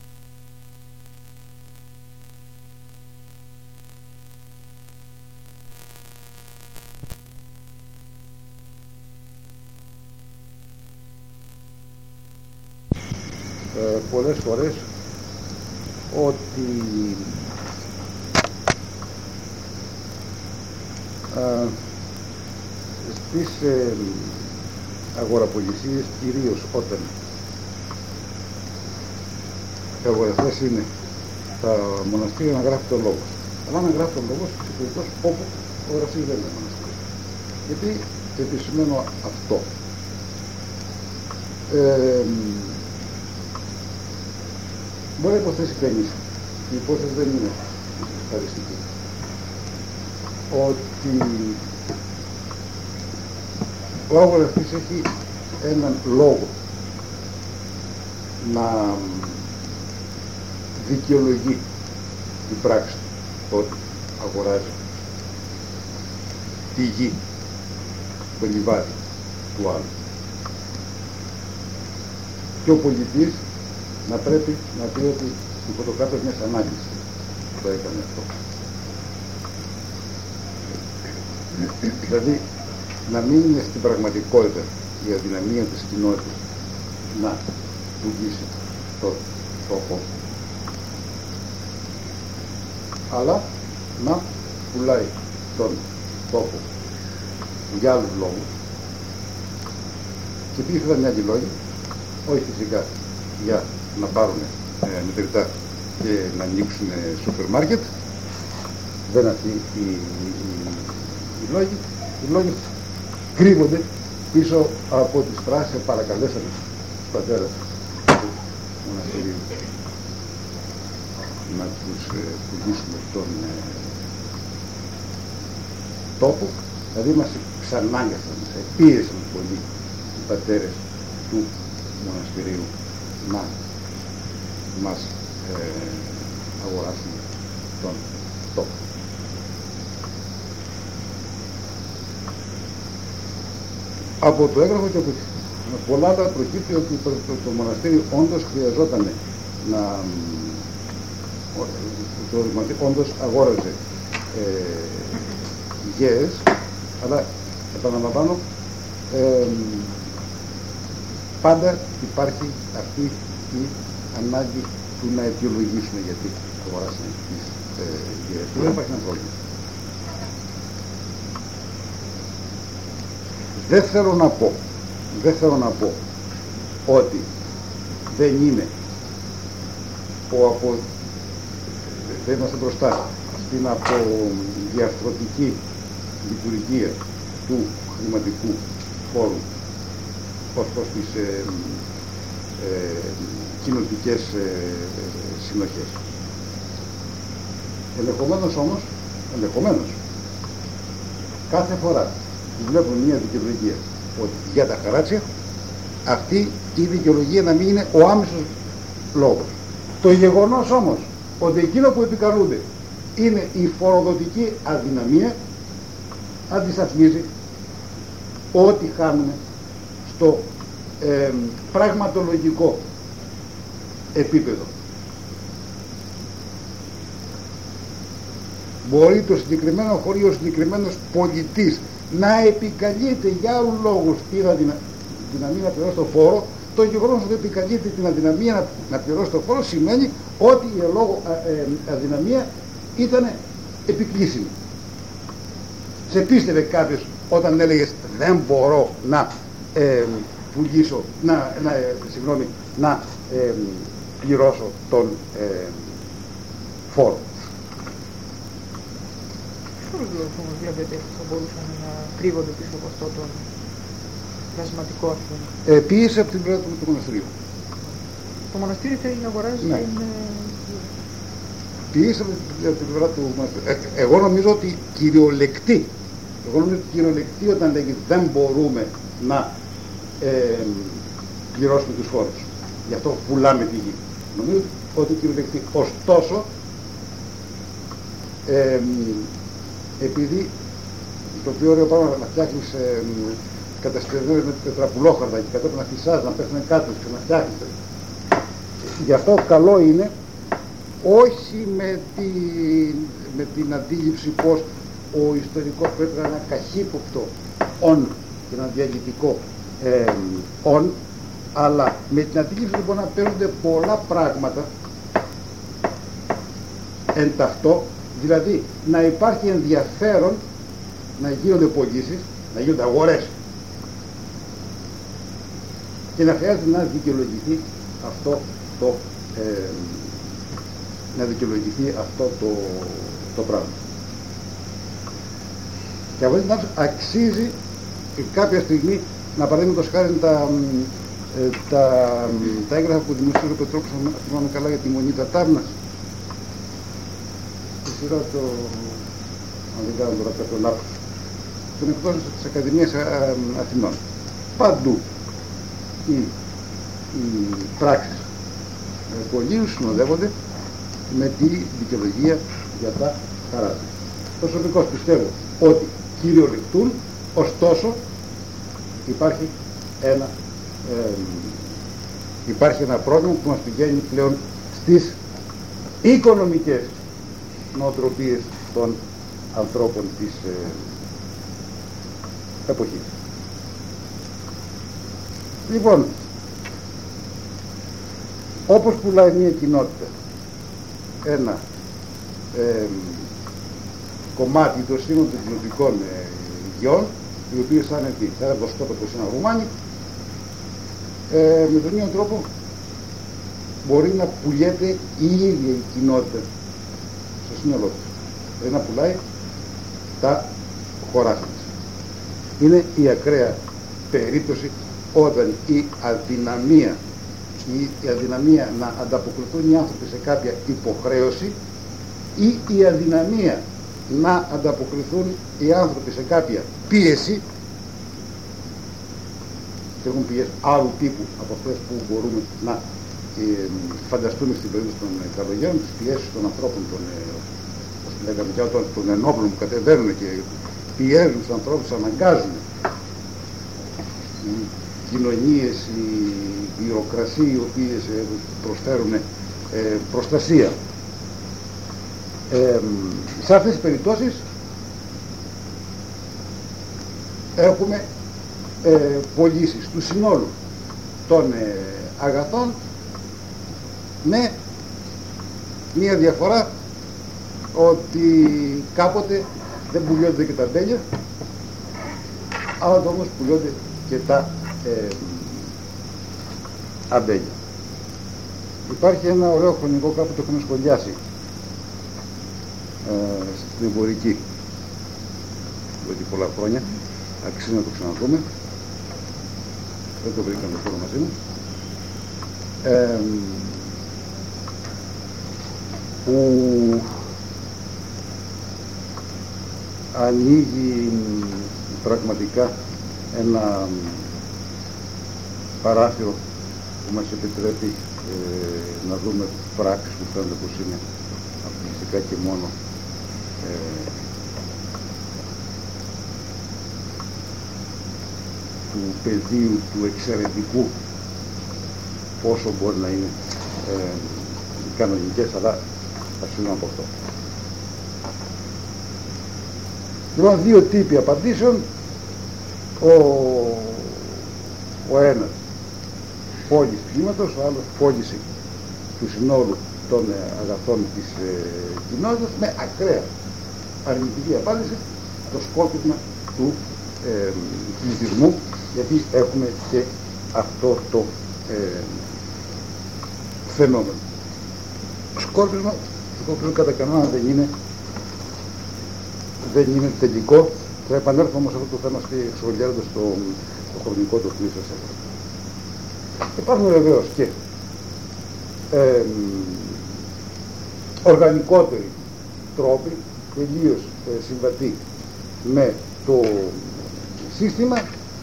Πολλές φορές ότι στις αγοραπολισίες, κυρίως όταν οι αγοραστές είναι τα μοναστήρια, να γράφει τον λόγο. Αλλά να γράφει τον λόγο σε περιπτώσεις όπου ο αγοραστής δεν είναι μοναστήρια. Γιατί επισημαίνω αυτό. Μπορεί να υποθέσει κανείς, η υπόθεση δεν είναι ευχαριστική, ότι ο αγοραστής έχει έναν λόγο να δικαιολογεί την πράξη του ότι αγοράζει τη γη, το λιβάδι του άλλου. Και ο πολιτής να πρέπει να πει ότι η φωτοκάρτα μιας ανάγκης το έκανε αυτό. Δηλαδή να μην είναι στην πραγματικότητα η αδυναμία της κοινότητας να πουλήσει το τόπο, αλλά να πουλάει τον τόπο για άλλους λόγους. Και ποιοι θα ήταν οι άλλοι λόγοι? Όχι φυσικά για να πάρουν μετρητά και να ανοίξουν σούπερ μάρκετ. Δεν είναι αυτοί οι λόγοι. Οι λόγοι κρύβονται πίσω από τις φράσεις παρακαλέσαμε τους πατέρες του μοναστηρίου να τους πουλήσουμε τον τόπο. Δηλαδή μας ξανάγκασαν, μας πίεσαν πολύ οι πατέρες του μοναστηρίου να μας αγοράσουν τον τόπο. Από το έγγραφο και από πολλά άλλα προκύπτει ότι το μοναστήρι όντως χρειαζόταν να όντως αγόραζε γέες Αλλά επαναλαμβάνω, πάντα υπάρχει αυτή η ανάγκη του να αιτιολογήσουμε γιατί αγοράσαμε τις γυρές. Δεν υπάρχει ένα πρόβλημα. Δεν θέλω να πω ότι δεν είμαστε μπροστά στην αποδιαρθρωτική λειτουργία του χρηματικού φόρου ως προς τις κοινοτικές συνοχές. Ενδεχομένως κάθε φορά που βλέπουμε μια δικαιολογία ότι για τα χαράτσια, αυτή η δικαιολογία να μην είναι ο άμεσος λόγος. Το γεγονός όμως ότι εκείνο που επικαλούνται είναι η φοροδοτική αδυναμία, αντισταθμίζει ό,τι χάνουμε στο πραγματολογικό επίπεδο. Μπορεί το συγκεκριμένο χωρίο, ο συγκεκριμένος πολιτής να επικαλείται για άλλους λόγους την αδυναμία να πληρώσει το φόρο. Το γεγονός ότι επικαλείται την αδυναμία να πληρώσει το φόρο σημαίνει ότι η λόγω αδυναμία ήταν επικλήσιμη. Σε πίστευε κάποιος όταν έλεγες δεν μπορώ να πουλήσω, να πληρώσω τον φόρο. Ποιος λόγος όμως βλέπετε θα μπορούσαν να κρύβονται πίσω από αυτό το πλασματικό αρχείο? Πίεση από την πλευρά του μοναστηρίου. Το μοναστήρι θέλει να αγοράζει ναι. την... Πίεση από την πλευρά του μοναστηρίου. Εγώ νομίζω ότι κυριολεκτεί. Όταν λέγει δεν μπορούμε να πληρώσουμε τους φόρους. Γι' αυτό πουλάμε τη γη. Νομίζω ότι κυριολεκτεί. Ωστόσο, επειδή το πιο ωραίο πράγμα να φτιάχνεις κατασκευές με τετραπουλόχαρτα και κατόπιν να φυσάς, να πέφτουν κάτω και να φτιάχνεις. Γι' αυτό καλό είναι όχι με την αντίληψη πως ο ιστορικός πρέπει να είναι ένα καχύποπτο «ον» και ένα διαλυτικό «ον», αλλά με την αντίληψη ότι μπορεί να παίρνονται πολλά πράγματα εν ταυτό, δηλαδή να υπάρχει ενδιαφέρον να γίνονται πωλήσεις, να γίνονται αγορές και να χρειάζεται να δικαιολογηθεί αυτό το πράγμα. Και από την άποψη αξίζει κάποια στιγμή να παραδείγματος χάρη τα έγγραφα που δημοσίευσε ο Πετρόπουλος, αν θυμάμαι καλά, για τη Μονή Τατάρνας, στη σειρά αν δεν κάνω τώρα κάποιο λάθος, των εκδόσεων της Ακαδημίας Αθηνών. Παντού οι πράξεις πολίους συνοδεύονται με τη δικαιολογία για τα χαράτσια. Προσωπικώς πιστεύω ότι κυριολεκτούν, ωστόσο υπάρχει ένα πρόβλημα που μας πηγαίνει πλέον στις οικονομικές νοοτροπίες των ανθρώπων της εποχής. Λοιπόν, όπως πουλάει μια κοινότητα ένα κομμάτι των σύνολων των κοινωτικών γεών, οι οποίες θα είναι το στόπεδο σε ένα ρουμάνι, με τον ίδιο τρόπο μπορεί να πουλιέται η ίδια η κοινότητα στο σύνολό της. Δηλαδή να πουλάει τα χωράφια της. Είναι η ακραία περίπτωση όταν η αδυναμία να ανταποκριθούν οι άνθρωποι σε κάποια υποχρέωση ή η αδυναμία να ανταποκριθούν οι άνθρωποι σε κάποια πίεση, και έχουν πίεση άλλου τύπου από αυτές που μπορούμε να φανταστούμε στην περίπτωση των καλογέρων, τις πιέσεις των ανθρώπων, των ενόπλων που κατεβαίνουν και πιέζουν τους ανθρώπους, τους αναγκάζουν. Οι κοινωνίες, οι γυροκρασίες οι οποίες προσφέρουν προστασία. Σε αυτές τις περιπτώσεις έχουμε πωλήσεις του συνόλου των αγαθών με μία διαφορά, ότι κάποτε δεν πουλιώνται και τα μπέλια, αλλά όμως πουλιώνται και τα αμπέλια. Υπάρχει ένα ωραίο χρονικό, κάπου το έχουμε σχολιάσει στην εμπορική, γιατί πολλά χρόνια αξίζει να το ξαναδούμε, δεν το βρήκαμε τώρα μαζί μου, που ανοίγει πραγματικά ένα παράθυρο που μας επιτρέπει να δούμε πράξεις που φαίνονται πως είναι αποκλειστικά και μόνο του πεδίου του εξαιρετικού, πόσο μπορεί να είναι κανονικές, αλλά θα σου από αυτό. Λοιπόν, δύο τύποι απαντήσεων. Ο ένας πώληση χρήματος, ο άλλος πώληση του συνόλου των αγαθών της κοινότητας, με ακραία αρνητική απάντηση, το σκόπισμα του πληθυσμού, γιατί έχουμε και αυτό το φαινόμενο. Σκόπισμα κατά κανόνα δεν είναι τελικό. Θα επανέλθω όμως σε αυτό το θέμα σχολιάζοντας το χρονικό το οποίο σας έφερα. Υπάρχουν βεβαίως και οργανικότεροι τρόποι, τελείως συμβατοί με το σύστημα,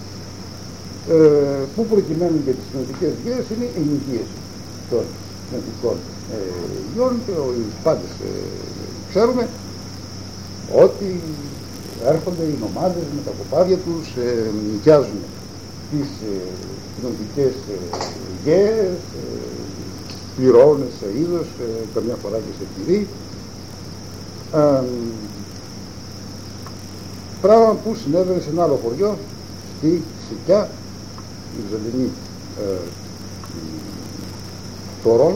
που προκειμένου για τις κοινωνικές γέες είναι η ενοικίαση των κοινωνικών γιών, και πάντες ξέρουμε ότι έρχονται οι νομάδες με τα κοπάδια τους, νοικιάζουν τις κοινωνικές γέες, πληρώνουν σε είδος, καμιά φορά και σε τυρί, πράγμα που συνέβαινε σε ένα άλλο χωριό, στη Σικιά, η Βυζαντινή Τωρών,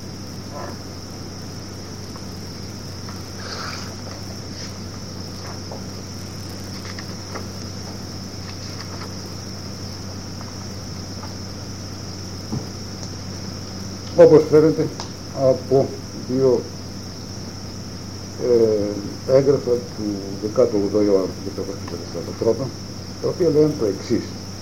όπως φαίνεται από δύο έγγραφα του 18ου αιώνα του 1743, τα οποία λένε το εξής: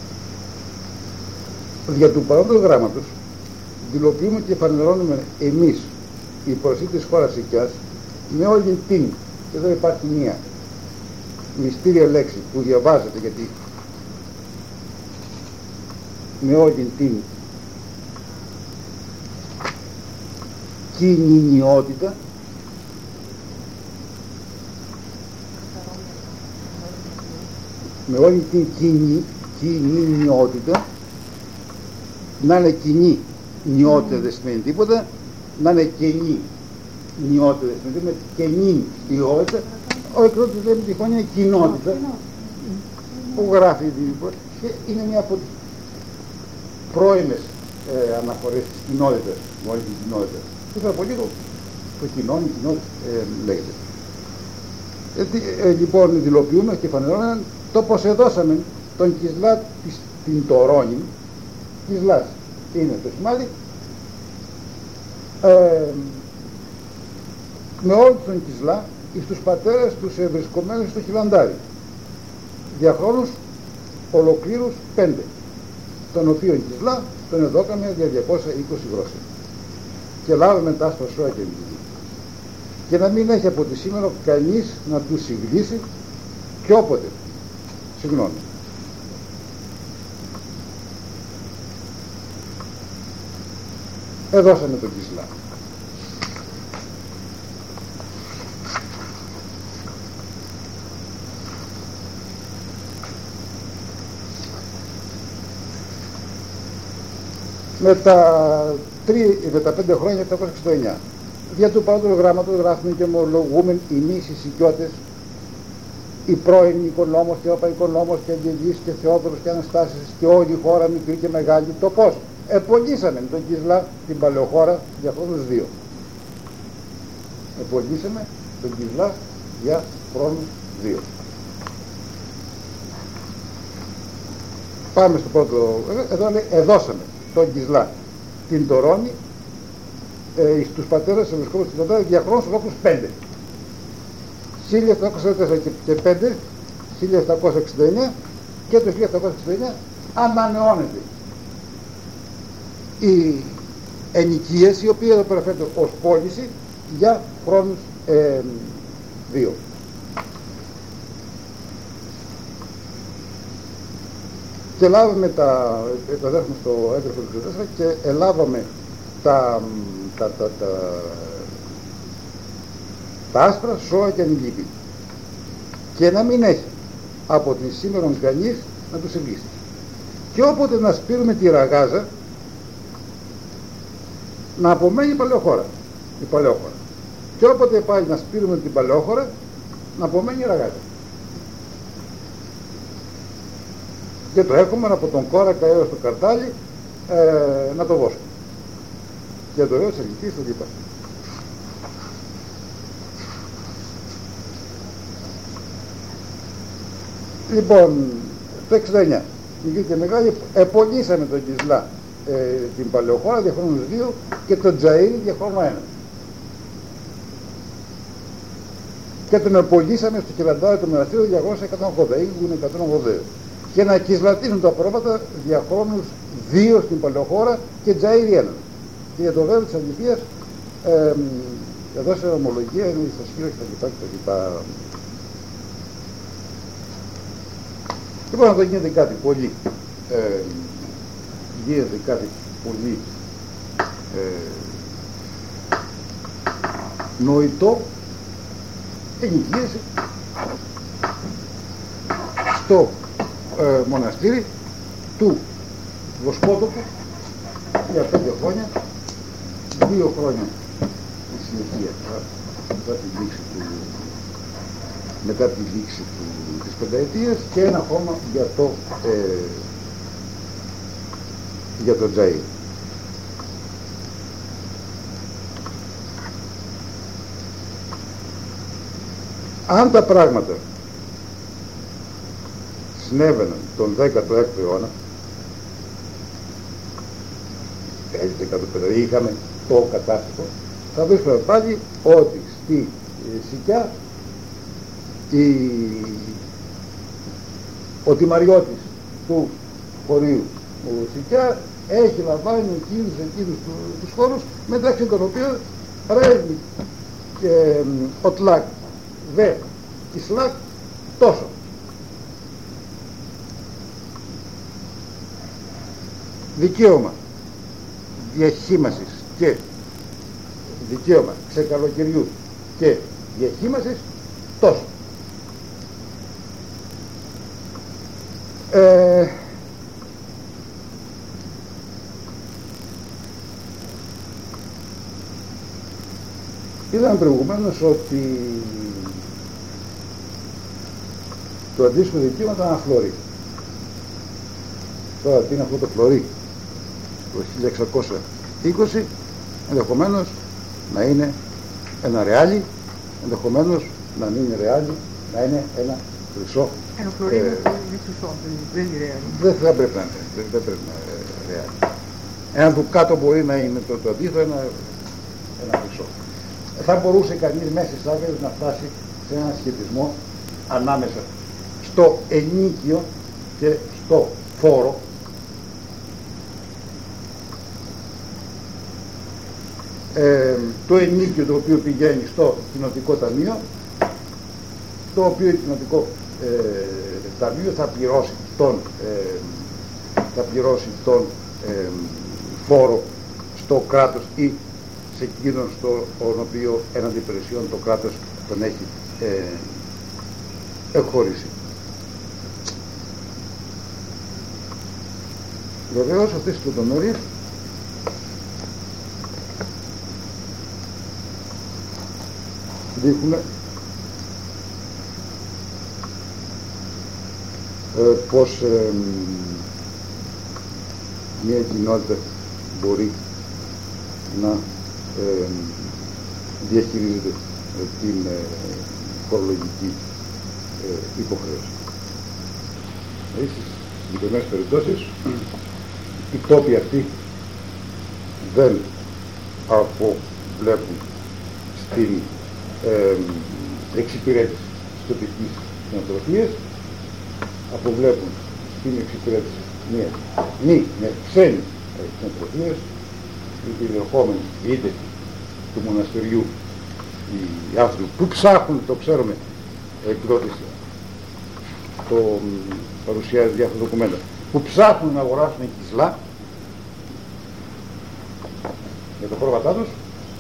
δια του παρόντος γράμματος δηλοποιούμε και φανερώνουμε εμείς οι προσήλτες της χώρας Σικιάς με όλη την, και εδώ υπάρχει μία μυστήρια λέξη που διαβάζεται, γιατί με όλη την κοινωνιότητα, με όλη την κοινωνιότητα, να είναι κοινή νιότητα δεν σημαίνει τίποτα, να είναι κενή νιότητα δεν σημαίνει τίποτα, κενή ιότητα, ο εκδότης λέει τυχόν είναι κοινότητα, που γράφει και είναι μια από τις πρώιμες αναφορές της κοινότητας, μόλι την κοινότητα. Ήθελα από λίγο το κοινόν, η κοινότητα λέγεται. Λοιπόν, δηλοποιούμε και φανερώναν το πως εδώσαμε τον Κισλά την Τωρώνη. Κισλάς είναι το σημάδι, με όλους τον Κισλά εις τους πατέρες τους ευρισκομένους στο Χιλαντάρι, διαχρόνους ολοκλήρους 5, τον οποίον Κισλά τον εδώκαμε για 220 γρόσια, και λάβαμε τα άσπρα σώα και εμπειρία, και να μην έχει από τη σήμερα κανείς να του συγκλήσει και όποτε. Συγγνώμη. Εδώσαμε τον Κισλά. Με τα 5 χρόνια 769. Δια του πάντου γράμματος γράφουμε και ομολογούμεν εμείς οι Σικιώτες οι πρώην Οικονόμος και Παπαϊκονόμος και Αγγελής και Θεόδωρος και Αναστάσης και όλη η χώρα μικρή και μεγάλη, το πώς επολύσαμε τον Κισλά την παλαιοχώρα για χρόνους 2. Επολύσαμε τον Κισλά για χρόνους 2. Πάμε στο πρώτο. Εδώ λέει εδώσαμε τον Κισλά την Τωρώνη στους πατέρες της Ελευκόπουλος στην Τωρώνη για χρόνους ολόκληρους 5. 1744 και 5, 1769, και το 1769 ανανεώνεται η ενοικίαση, η οποία εδώ περαφέρεται ως πώληση για χρόνους 2. Και λάβαμε το δέχομαι στο έγγραφο του 24 και ελάβαμε τα άσπρα σώα και ανηλίκη, και να μην έχει από την σήμερον κανείς να τους ευλίσει. Και όποτε να σπείρουμε τη ραγάζα, να απομένει η παλαιοχώρα. Και όποτε πάλι να σπείρουμε την παλαιοχώρα, να απομένει η ραγάζα. Και το έχουμε από τον κόρακα έως το καρτάλι να το βόσκουμε. Και το έως ελκύει στο λοιπά. Λοιπόν, το 69, μικρή και μεγάλη, επολύσαμε τον Κισλά την παλαιοχώρα για χρόνους 2 και τον Τζαΐρι για χρόνο 1. Και τον επολύσαμε στο Κυραντάριο του Μοναστήριου για χρόνους 180, ήγουν 180. Και να κισλατήσουν τα πρόβατα για χρόνους 2 στην παλαιοχώρα και Τζαΐρι 1. Και για το βέβαιο της Αγγλίας, εδώ σε ομολογία είναι στα σχήρα κτλ. Λοιπόν, εδώ γίνεται κάτι πολύ νοητό, ενοικίαση στο μοναστήρι του Βοσκότοπου για 5 χρόνια, 2 χρόνια η συνεχεία μετά τη λήξη της πενταετίας και ένα ακόμα για το Τζαΐρι. Αν τα πράγματα συνέβαιναν τον 16ο αιώνα, είχαμε το κατάστοιχο, θα βρίσκουμε πάλι ότι στη Σικιά ο τιμαριώτης του χωρίου ο Σικιά έχει λαμβάνει εκείνους τους χώρους, μεταξύ των οποίων Ρέσμι και Οτλάκ Βε Κισλάκ τόσο. Δικαίωμα διαχείμασης και δικαίωμα ξεκαλοκαιριού και διαχείμασης τόσο. Είδαμε προηγουμένως ότι το αντίστοιχο δικαίωμα ήταν αφλωρή. Τώρα τι είναι αυτό το φλωρί το 1620, ενδεχομένως να είναι ένα ρεάλι, ενδεχομένως να μην είναι ρεάλι, να είναι ένα χρυσό. Ένα φλωρί είναι χρυσό, δεν είναι ρεάλι. Δεν θα πρέπει να είναι, δεν πρέπει να είναι ρεάλι. Ένα του κάτω μπορεί να είναι το αντίθετο, ένα χρυσό. Θα μπορούσε κανείς μέσα στις άκρες να φτάσει σε έναν σχετισμό ανάμεσα στο ενίκιο και στο φόρο, το ενίκιο το οποίο πηγαίνει στο κοινοτικό ταμείο, το οποίο το κοινοτικό ταμείο θα πληρώσει τον φόρο στο κράτος ή σε εκείνον στον οποίο έναντι υπηρεσιών το κράτος τον έχει εκχωρήσει. Βεβαίως αυτές τις λεπτομέρειες δείχνουν πως μια κοινότητα μπορεί να διαχειρίζεται την φορολογική υποχρέωση. Στις συγκεκριμένες περιπτώσεις οι τόποι αυτοί δεν αποβλέπουν στην εξυπηρέτηση της τοπικής νοοτροπίας, αποβλέπουν στην εξυπηρέτηση μια ξένη νοοτροπίας, οι περιεχόμενοι είτε του μοναστηριού, οι άνθρωποι που ψάχνουν, το ξέρουμε, εκδότηση το παρουσιάζει διάφορα δοκουμέντα, που ψάχνουν να αγοράσουν κισλά για τα πρόβατά τους,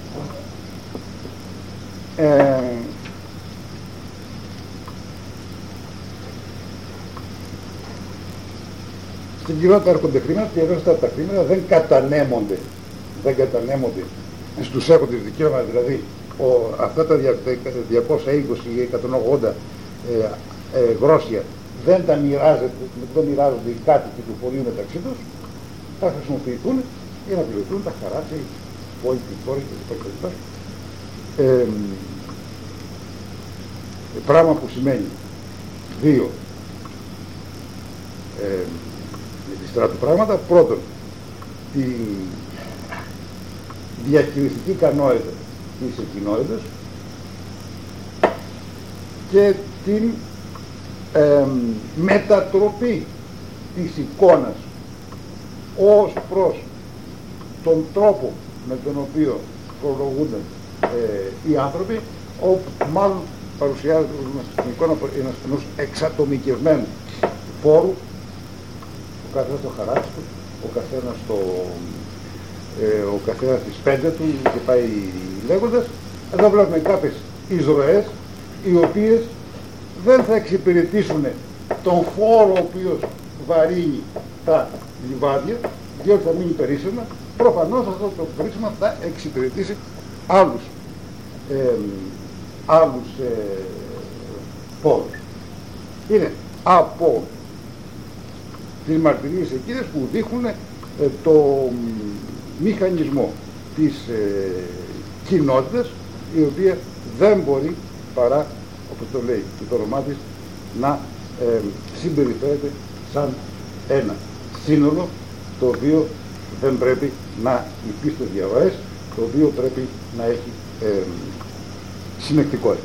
στην κοινότητα έρχονται χρήματα και εδώ τα χρήματα δεν κατανέμονται στους έχοντες δικαίωμα, δηλαδή αυτά τα 220 ή 180 γρόσια δεν μοιράζονται οι κάτοικοι του χωριού μεταξύ τους, θα χρησιμοποιηθούν για να πληρωθούν τα χαράτσια, οι υπόλοιποι φόροι κλπ. Πράγμα που σημαίνει δύο με του πράγματα. Πρώτον, τη διαχειριστική ικανότητα της κοινότητας και την μετατροπή της εικόνας ως προς τον τρόπο με τον οποίο φορολογούνται οι άνθρωποι, όπου μάλλον παρουσιάζεται στην εικόνα ενός εξατομικευμένου φόρου, ο καθένας το χαράτσι του, ο καθένας τις πέντε του και πάει λέγοντας. Εδώ βλέπουμε κάποιες εισρωές οι οποίες δεν θα εξυπηρετήσουν τον φόρο ο οποίος βαρύνει τα λιβάδια, διότι θα μείνει περίσσευμα. Προφανώς αυτό το περίσσευμα θα εξυπηρετήσει άλλους φόρους. Είναι από τις μαρτυρίες εκείνες που δείχνουν το μηχανισμό της κοινότητας, η οποία δεν μπορεί παρά, όπως το λέει και το όνομά της, να συμπεριφέρεται σαν ένα σύνολο, το οποίο δεν πρέπει να υπίσταται διαβαές, το οποίο πρέπει να έχει συνεκτικότητα.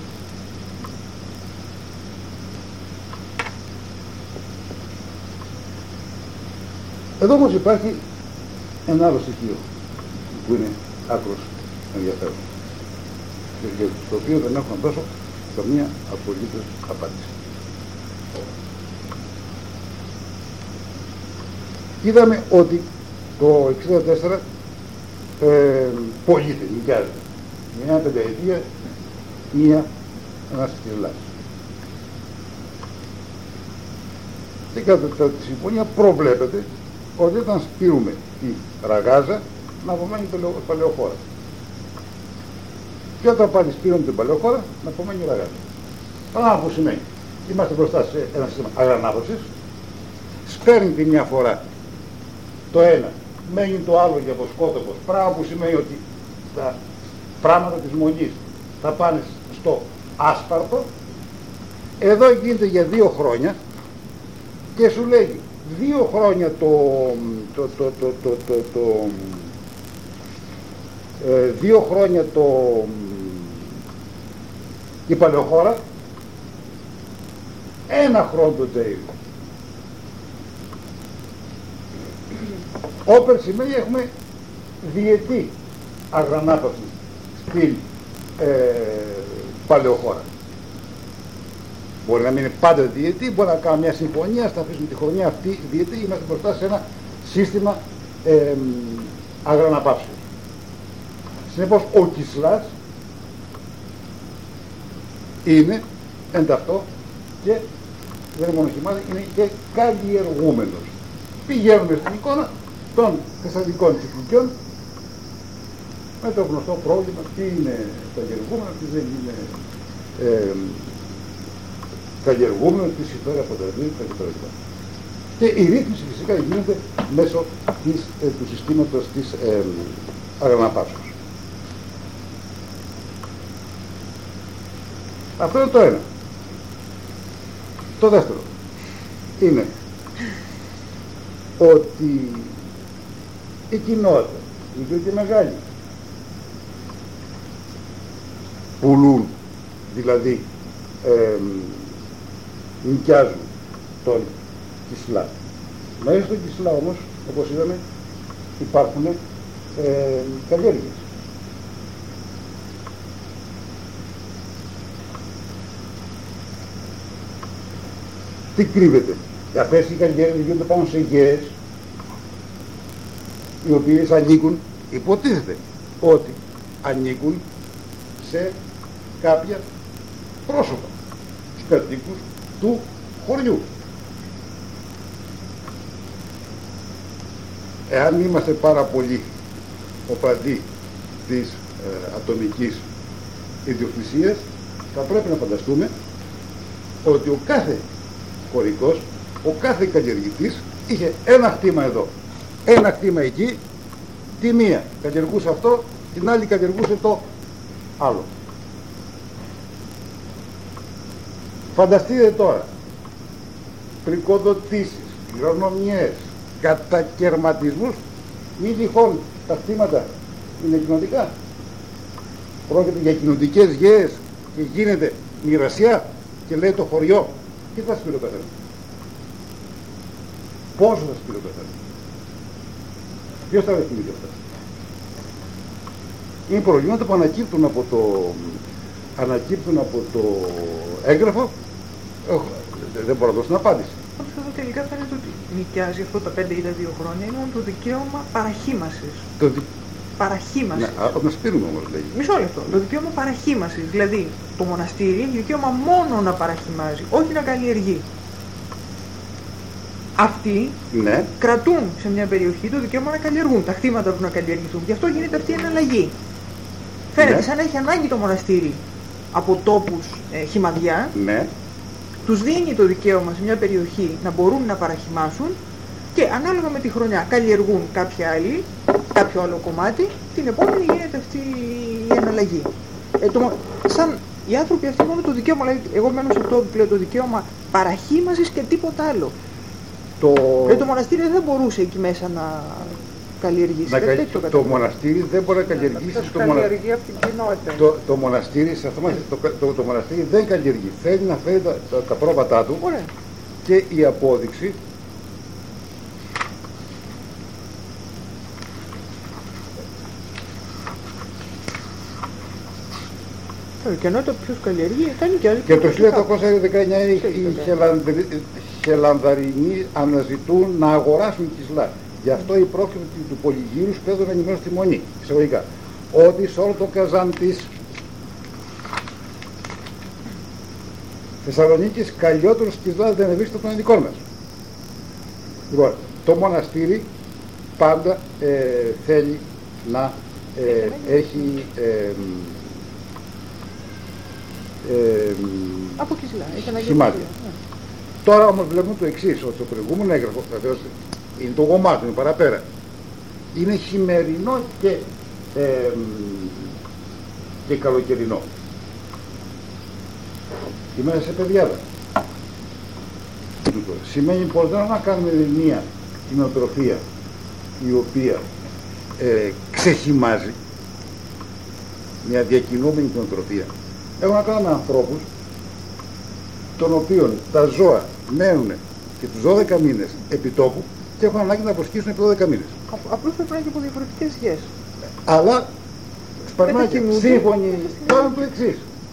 Εδώ όμως υπάρχει ένα άλλο στοιχείο που είναι άκρως ενδιαφέρον και το οποίο δεν έχω να δώσω καμία απολύτως απάντηση. Είδαμε ότι το 1964 πωλείται, νοικιάζεται. Μια πενταετία ένας κυριλάς. Και κατά τη συμφωνία προβλέπεται ότι όταν σπείρουμε τη ραγάζα να απομένει παλαιοχώρα. Και όταν πάλι σπείρουμε την παλαιοχώρα να απομένει η ραγάζα. Πράγμα που σημαίνει, είμαστε μπροστά σε ένα σύστημα αγρανάπαυσης, σπέρνει τη μια φορά το ένα, μένει το άλλο για το σκότωπος, πράγμα που σημαίνει ότι τα πράγματα της μονής θα πάνε στο άσπαρτο. Εδώ γίνεται για 2 χρόνια και σου λέγει 2 χρόνια η παλαιοχώρα, 1 χρόνο το τζέι. Όπερ σημαίνει έχουμε διετή αγρανάπαυση στην παλαιοχώρα. Μπορεί να μην είναι πάντα διετή, μπορεί να κάνουμε μια συμφωνία, θα αφήσουμε τη χρονιά αυτή διετή, είμαστε μπροστά σε ένα σύστημα αγραναπαύσεως. Συνεπώς ο Κισλάς είναι ενταυτό και δεν είναι μόνο χυμάδι, είναι και καλλιεργούμενος. Πηγαίνουμε στην εικόνα των θεσσαλικών κυκλικιών με το γνωστό πρόβλημα τι είναι τα καλλιεργούμενα, τι δεν είναι καλλιεργούμενο, τι συμφέρει από τα δίκτυα κτλ. Και η ρύθμιση φυσικά γίνεται μέσω του συστήματος της αγαναπαύσεως. Αυτό είναι το ένα. Το δεύτερο είναι ότι η κοινότητα, η και μεγάλη, πουλούν, δηλαδή νοικιάζουν τον Κισλά. Μέσα στον Κισλά όμως, όπως είδαμε, υπάρχουν καλλιέργειες. Τι κρύβεται? Αυτές οι καλλιέργειες γίνονται πάνω σε γέες, οι οποίες ανήκουν, υποτίθεται ότι ανήκουν σε κάποια πρόσωπα, τους κατοίκους του χωριού. Εάν είμαστε πάρα πολύ οπαδοί της ατομικής ιδιοκτησίας, θα πρέπει να φανταστούμε ότι ο κάθε χωρικός, ο κάθε καλλιεργητής είχε ένα χτήμα εδώ, ένα χτήμα εκεί, τη μία καλλιεργούσε αυτό, την άλλη καλλιεργούσε το άλλο. Φανταστείτε τώρα πρικοδοτήσεις, κληρονομιές, κατακαιρματισμούς, μη τυχόν τα χτήματα είναι κοινοτικά. Πρόκειται για κοινοτικές γέες και γίνεται μοιρασιά και λέει το χωριό, τι θα σπείρει ο καθένας? Πόσο θα σπείρει ο καθένας? Ποιος θα ρεχτεί για αυτά? Είναι προβλήματα που ανακύπτουν από το έγγραφο. Δεν μπορώ να δώσω την απάντηση. Αυτό τελικά φαίνεται ότι νοικιάζει αυτό τα 5 ή τα 2 χρόνια είναι το δικαίωμα παραχήμασης. Παραχήμασης. Ναι, να σπείρουμε όμως λέγει. Μισό λεπτό. Το δικαίωμα παραχήμασης. Δηλαδή το μοναστήρι έχει δικαίωμα μόνο να παραχημάζει, όχι να καλλιεργεί. Αυτοί ναι. κρατούν σε μια περιοχή το δικαίωμα να καλλιεργούν. Τα χτήματα που να καλλιεργηθούν. Γι' αυτό γίνεται αυτή η εναλλαγή. Φαίνεται ναι. Σαν να έχει ανάγκη το μοναστήρι από τόπους χυμαδιά. Ναι. Τους δίνει το δικαίωμα σε μια περιοχή να μπορούν να παραχυμάσουν και ανάλογα με τη χρονιά καλλιεργούν κάποιο άλλο κομμάτι, την επόμενη γίνεται αυτή η εναλλαγή. Σαν οι άνθρωποι αυτοί μόνο το δικαίωμα, δηλαδή εγώ μένω σε αυτό που λέω το δικαίωμα παραχήμασης και τίποτα άλλο. Το μοναστήρι δεν μπορούσε εκεί μέσα να καλλιεργήσει. Το μοναστήρι δεν μπορεί να καλλιεργήσει. Το μοναστήρι, το μοναστήρι δεν καλλιεργεί. Θέλει να φέρει τα πρόβατά του. Ωραία. Και η απόδειξη και ενώ το ποιος καλλιεργεί κάνει και άλλη. Και το 1819 οι Χελανδαρινοί αναζητούν να αγοράσουν Κισλά. Γι' αυτό η πρόκληση του πολυγύρου σπέδουν ενημέρωση στη Μονή, εισαγωγικά, ότι σε όλο το Καζάν της Θεσσαλονίκης καλλιότερος Κισλάς δεν ευρίσκεται των ειδικών μας. Λοιπόν, το μοναστήρι πάντα θέλει να έχει από Κισλά, χυμάδια. Τώρα όμως βλέπουμε το εξής, ότι το προηγούμενο έγγραφο, βεβαίως, είναι το γομάτο, είναι παραπέρα. Είναι χειμερινό και καλοκαιρινό. Είμαστε σε παιδιάδα. Σημαίνει πως δεν να κάνουμε μια κτηνοτροφία η οποία ξεχυμάζει, μια διακινούμενη κτηνοτροφία. Έχω να κάνω με ανθρώπους των οποίων τα ζώα μένουν και τους 12 μήνες επί τόπου και έχουν ανάγκη να αποσκήσουν επί 12 μήνες. Απλώς πρέπει να είναι και από διαφορετικές γης. Αλλά σπαρμάκια σύμφωνοι κάνουν το εξής.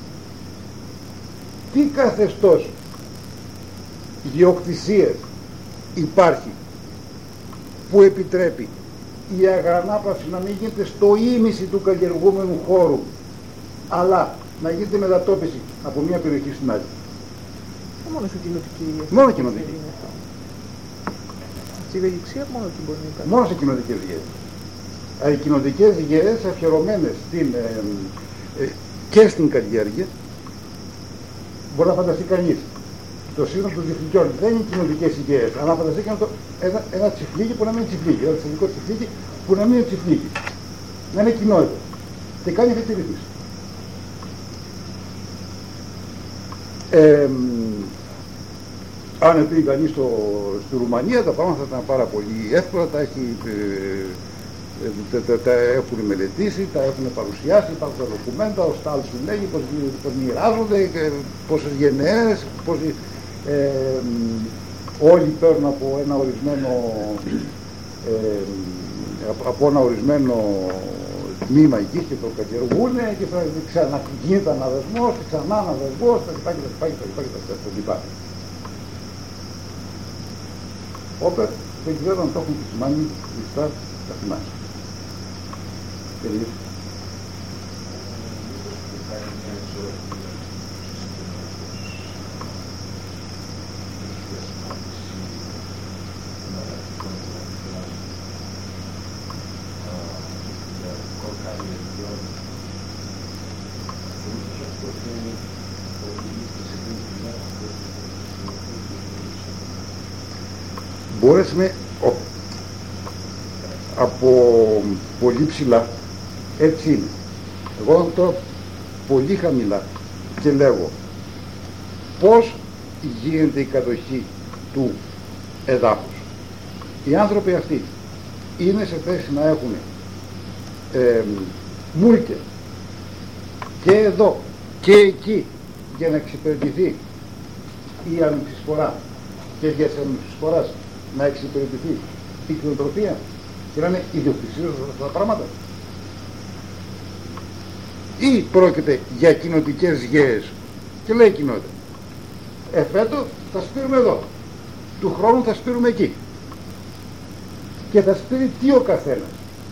Τι καθεστώς ιδιοκτησίας υπάρχει που επιτρέπει η αγανάπαυση να μην γίνεται στο ίμιση του καλλιεργούμενου χώρου, αλλά να γίνεται μετατόπιση από μια περιοχή στην άλλη? Μόνο σε κοινοτική. Μόνο κοινοτική. Στη ευελιξία μόνο εκεί μπορεί να κάνει. Μόνο σε κοινοτικές γεές. Οι κοινοτικές γεές αφιερωμένες και στην καλλιέργεια, μπορεί να φανταστεί κανείς το σύστημα των διεθνικών, δεν είναι κοινωνικές ιδέες. Αλλά φανταστείτε ένα τσιφλίκι που να μην είναι τσιφλίκι, ένα τσιφλικό τσιφλίκι που να μην είναι τσιφλίκι. Να είναι κοινότητα. Και κάνει αυτή τη ρύθμιση. Αν πήγε κανείς στη Ρουμανία, τα πράγματα θα ήταν πάρα πολύ εύκολα, τα έχουν μελετήσει, τα έχουν παρουσιάσει, υπάρχουν τα ντοκουμέντα, ο Στάλ σου λέγει πώς μοιράζονται, πόσες γενναίες, όλοι παίρνουν από ένα ορισμένο τμήμα εκεί και το καλλιεργούν και ξαναγίνεται αναδεσμός και ξανά αναδεσμός κτλ. Όπερ δεν ξέρω αν το έχουν επισημάνει πιστά τα θυμάσαι. Μπορέσουμε από πολύ ψηλά, έτσι είναι. Εγώ τώρα πολύ χαμηλά και λέγω πώς γίνεται η κατοχή του εδάφους. Οι άνθρωποι αυτοί είναι σε θέση να έχουν μούλκες και εδώ και εκεί για να εξυπηρετηθεί η ανεξισφορά και για τις ανεξισφοράς να εξυπηρετηθεί η κτηνοτροφία και να είναι ιδιοκτησίες αυτά τα πράγματα, ή πρόκειται για κοινοτικές γέες και λέει η κοινότητα εφέτο θα σπείρουμε εδώ, του χρόνου θα σπείρουμε εκεί και θα σπείρει τι ο καθένας?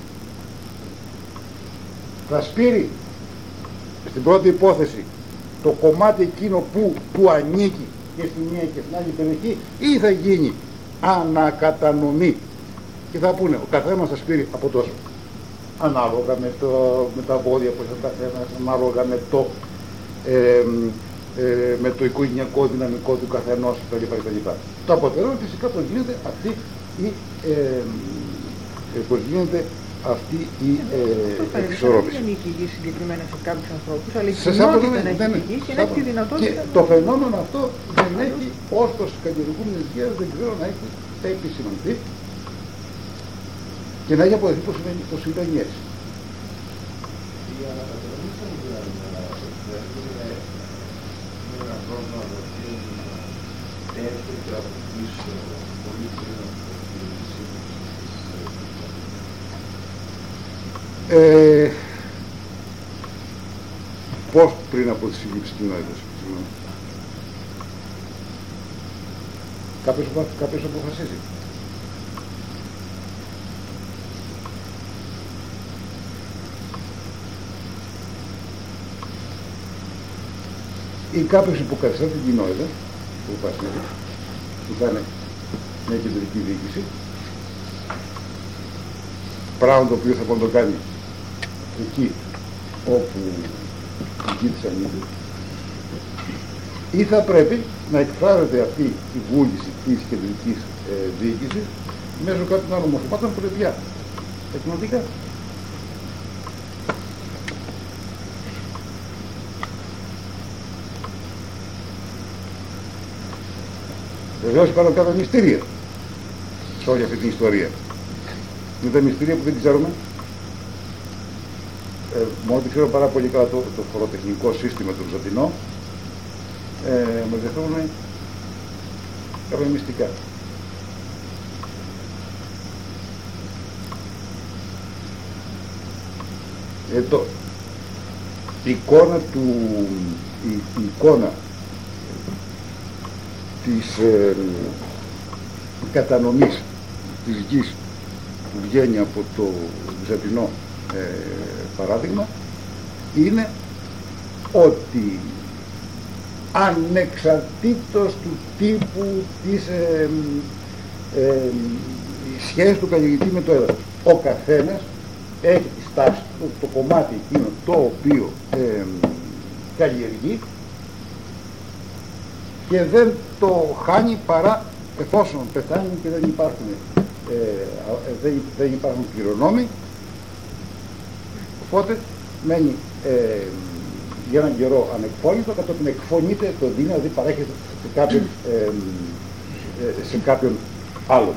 Θα σπείρει στην πρώτη υπόθεση το κομμάτι εκείνο που του ανήκει και στη μία και στην άλλη περιοχή, ή θα γίνει ανακατανομή και θα πούνε ο καθένας θα σπείρει από τόσο, ανάλογα με τα βόδια που έχει ο καθένας, ανάλογα με το οικογενειακό δυναμικό του καθενός κτλ. Το αποτέλεσμα φυσικά το γίνεται αυτή η εξισορρόπηση. Δεν ανήκει η γη συγκεκριμένα σε κάποιους ανθρώπους, αλλά η κοινότητα να έχει τη γη και να έχει τη δυνατότητα. Και το φαινόμενο αυτό δεν έχει, ως προς τις καλλιεργούμενες γέες, δεν ξέρω να έχει επισημανθεί και να έχει αποδειχθεί πως συμβαίνει έτσι. Η ανακατανομή θα είναι ένα πρόβλημα το οποίο έρχεται από πίσω πολύ πριν από τη σύλληψη. Πώς πριν από τη σύλληψη κοινότητας? Κάποιος αποφασίζει. Ή κάποιος υποκαθιστά την κοινότητα που πασχίζει, που θα είναι μια κεντρική διοίκηση, πράγμα το οποίο θα μπορεί να το κάνει εκεί όπου η γη της ανήκει, ή θα πρέπει να εκφράζεται αυτή η βούληση της κεντρικής διοίκησης μέσω κάποιων άλλων μορφωμάτων που είναι πια τεχνολογικά. Βεβαίως υπάρχουν κάποια μυστήρια σε όλη αυτή την ιστορία. Είναι τα μυστήρια που δεν ξέρουμε. Μόνο ότι ξέρω πάρα πολύ καλά το φοροτεχνικό σύστημα του Βυζαντινό, μας διαφέρουν κάποια μυστικά. Η εικόνα της κατανομής της γης που βγαίνει από το Βυζαντινό παράδειγμα είναι ότι ανεξαρτήτως του τύπου της σχέσης του καλλιεργητή με το έδαφος, ο καθένας έχει τη στάση του, το κομμάτι εκείνο το οποίο καλλιεργεί, και δεν το χάνει παρά εφόσον πεθάνει και δεν υπάρχουν κληρονόμοι, οπότε μένει για έναν καιρό ανεκφώνητο, κατόπιν εκφωνείται το δίνει, δηλαδή παρέχεται σε κάποιον άλλον.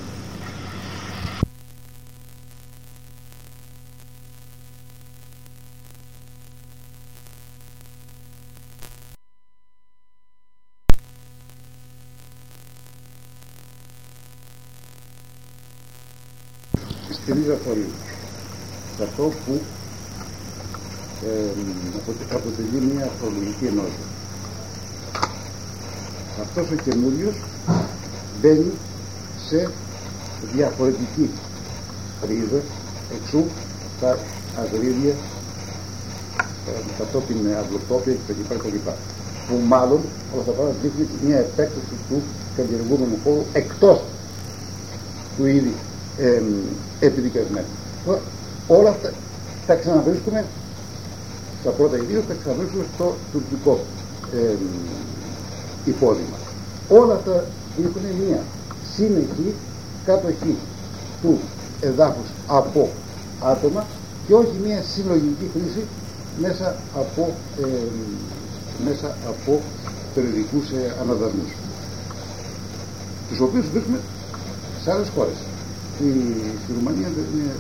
Στη ρίζα χωρίου, σε αυτό που αποτελεί μια αstrολογική ενότητα. Αυτός ο καινούριος μπαίνει σε διαφορετική ρίζα, εξού τα αγρίδια, τα κατόπιν αυλοτόπια κτλ. Που μάλλον όλα αυτά πράγματα δείχνει μια επέκταση του καλλιεργούμενου χώρου εκτός του ήδη επιδικασμένου. Όλα αυτά τα ξαναβρίσκουμε στα πρώτα ιδίως, τα ξαναβρίσκουμε στο τουρκικό υπόδειγμα. Όλα αυτά έχουν μια συνεχή κατοχή του εδάφους από άτομα και όχι μια συλλογική χρήση μέσα από περιοδικούς αναδασμούς, τους οποίους βρίσκουμε σε άλλες χώρες. Στη Ρουμανία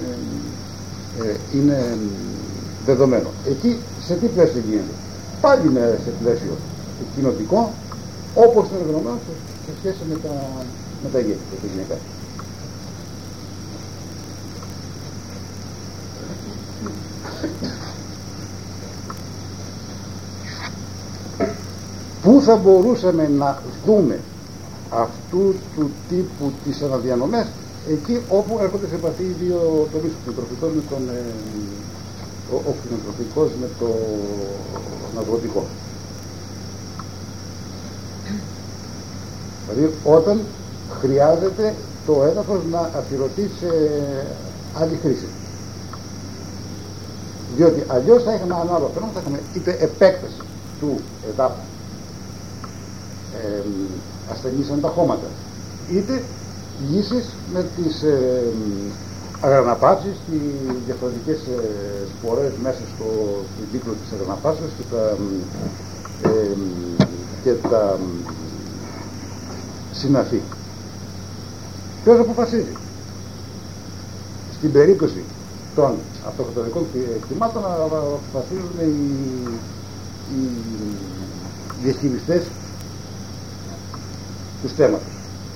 είναι δεδομένο. Εκεί σε τι πλαίσιο γίνεται? Πάλι είναι σε πλαίσιο κοινοτικό, όπως είναι οργανωμένο σε σχέση με τα γέννη, τα γυναίκα. Πού θα μπορούσαμε να δούμε αυτού του τύπου τις αναδιανομές? Εκεί όπου έρχονται σε επαφή οι δύο τομείς, ο κτηνοτροφικός με τον αγροτικό. Δηλαδή όταν χρειάζεται το έδαφος να αφιερωθεί σε άλλη χρήση. Διότι αλλιώς θα είχαμε ανάλογα φαινόμενα, θα είχαμε είτε επέκταση του εδάφου, ασθενείς ανταχώματα, είτε λύσεις με τις αγραναπαύσεις, τις διαφορετικές σπορές μέσα στον κύκλο της αγραναπαύσεως και τα συναφή. Ποιος αποφασίζει? Στην περίπτωση των αυτοκρατορικών κτημάτων αποφασίζουν οι διαχειριστές του στέματος.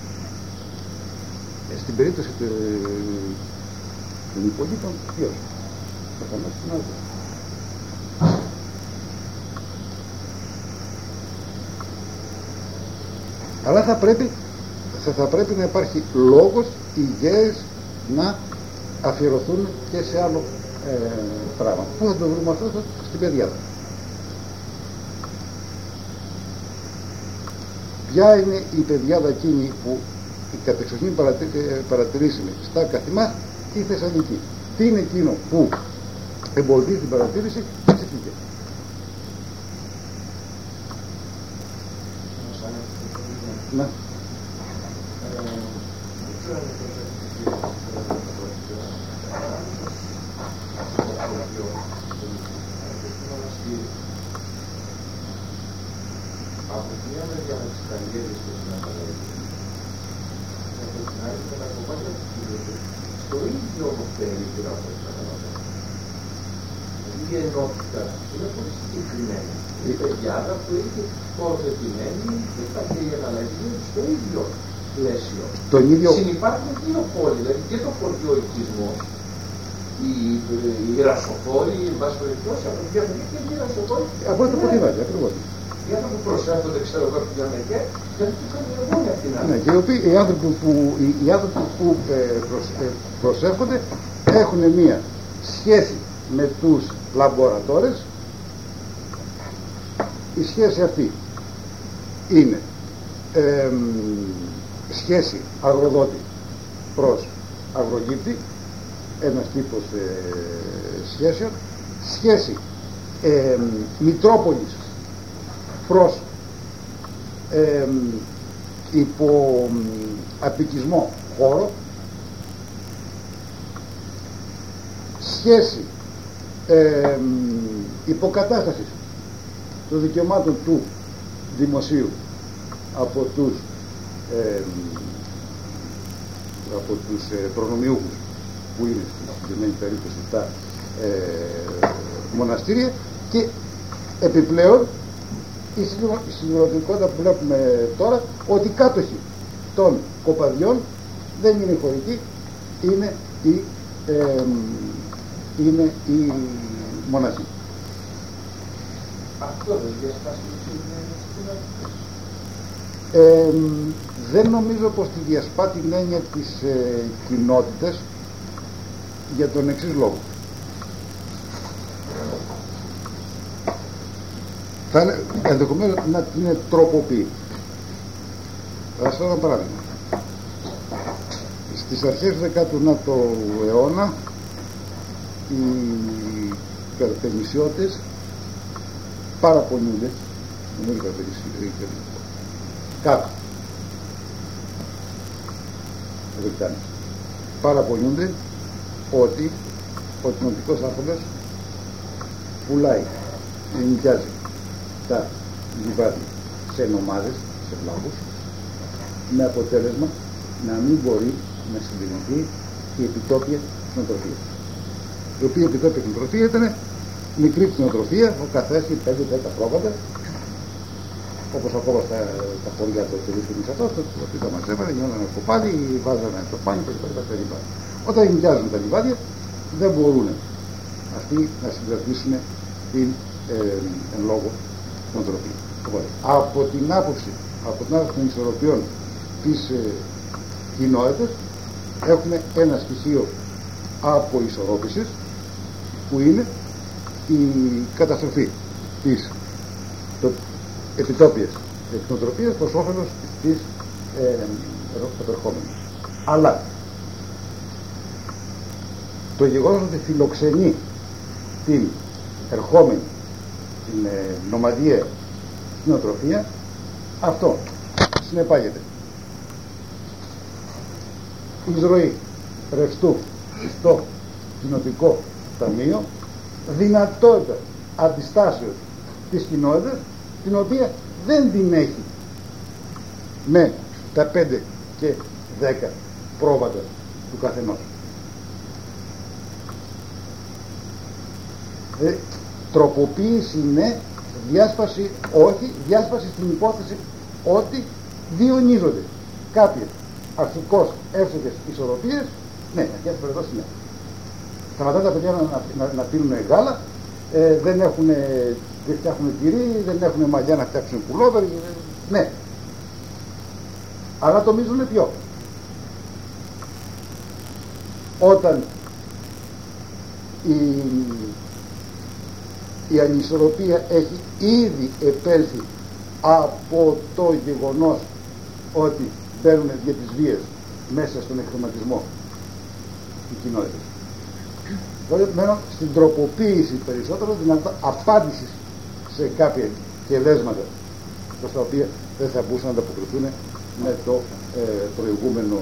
Στην περίπτωση των υπολείπων, ποιος? Προφανώς την άλλη. Αλλά θα πρέπει να υπάρχει λόγος οι γέες να αφιερωθούν και σε άλλο πράγμα. Πού θα το βρούμε αυτό? Στην πεδιάδα. Ποια είναι η πεδιάδα εκείνη που η κατεξοχήν παρατηρήσιμη στα καθημάς? Η Θεσσαλονίκη. Τι είναι εκείνο που εμποδίζει την παρατήρηση? Και ξεφύγε. Ναι. Από τη μία μεριά με τις καλλιέργειες και την απαλλαγή, από την άλλη με τα κομμάτια του κοινού, στο ίδιο όμως περίπτωρα από τις καταλαβαίνω. Η ενότητα είναι πολύ συγκεκριμένη. Η πεδιάδα που έχει τοποθετημένη και τα αλλαγή στο ίδιο πλαίσιο. Συνυπάρχουν δύο πόλοι, δηλαδή και το χωριό οικισμό, οι ρασοφόροι, οι βασιλευτός, από τη διαφορετική και οι ρασοφόροι. Από το ποτήρι, ακριβώς. Οι άνθρωποι που προσέρχονται, ξέρω εγώ, από την Αμερική, δεν του κάνουν εγώ για αυτήν. Ναι, και οι άνθρωποι που προσέρχονται έχουν μία σχέση με τους λαμπορατόρες. Η σχέση αυτή είναι σχέση αγροδότη προς αγρογύπτη, ένας τύπος σχέσεων, σχέση Μητρόπολης προς υπό απικισμό χώρο, σχέση υποκατάστασης των δικαιωμάτων του δημοσίου από τους προνομιούχους που είναι στη συγκεκριμένη περίπτωση τα μοναστήρια, και επιπλέον η συμπληρωματικότητα που βλέπουμε τώρα, ότι οι κάτοχοι των κοπαδιών δεν είναι οι χωρικοί, είναι οι μοναχοί. Αυτό δεν διασπάσει δεν νομίζω πως τη διασπά την έννοια της κοινότητας, για τον εξής λόγο. Θα ενδεχομένως να την τροποποιεί. Θα σας ένα παράδειγμα. Στις αρχές του 19ου αιώνα οι καρπενησιώτες παραπονιούνται, κάτω παραπονιούνται ότι ο κοινοτικός άρχοντας πουλάει, ενοικιάζει τα λιβάδια σε νομάδες, σε βλάβους, με αποτέλεσμα να μην μπορεί να συντηρηθεί η επιτόπια κτηνοτροφία, η οποία επιτόπια κτηνοτροφία ήταν μικρή κτηνοτροφία, ο καθένα 5-10 πρόβατα, όπως ακόμα στα χωριά του τελείσκονης αυτός, το τα μαζεύανε, γινόταν ένα κοπάδι, βάζανε το πάνω κλπ. Όταν νοικιάζουν τα λιβάδια, δεν μπορούν αυτοί να συγκρατήσουν την εν λόγω κτηνοτροφία. Από την άποψη των ισορροπιών της κοινότητας έχουμε ένα στοιχείο αποισορρόπησης, που είναι η καταστροφή της επιτόπιας κτηνοτροφίας προς όφελος της επερχόμενης. Αλλά το γεγονός ότι φιλοξενεί την ερχόμενη, την νομαδιαία κτηνοτροφία, αυτό συνεπάγεται εισρωή ρευστού στο κοινοτικό ταμείο, δυνατότητα αντιστάσεως της κοινότητας, την οποία δεν την έχει με τα 5 και 10 πρόβατα του καθενός. Τροποποίηση ναι, διάσπαση όχι, διάσπαση στην υπόθεση ότι διονύζονται κάποιες αρχικώς εύστοχες ισορροπίες, ναι, για περιπτώσει ναι. Σταματάνε τα παιδιά να πίνουν γάλα, δεν φτιάχνουν τυρί, δεν έχουν μαλλιά να φτιάξουν πουλόβερ, ναι. Αλλά το μείζουν ποιο? Όταν η ανισορροπία έχει ήδη επέλθει από το γεγονός ότι μπαίνουν για τις βίες μέσα στον εκχρωματισμό του κοινότητας. Τότε μένω στην τροποποίηση περισσότερο, δυνατότητα απάντησης σε κάποια κελέσματα προς τα οποία δεν θα μπορούσαν να ανταποκριθούν με το προηγούμενο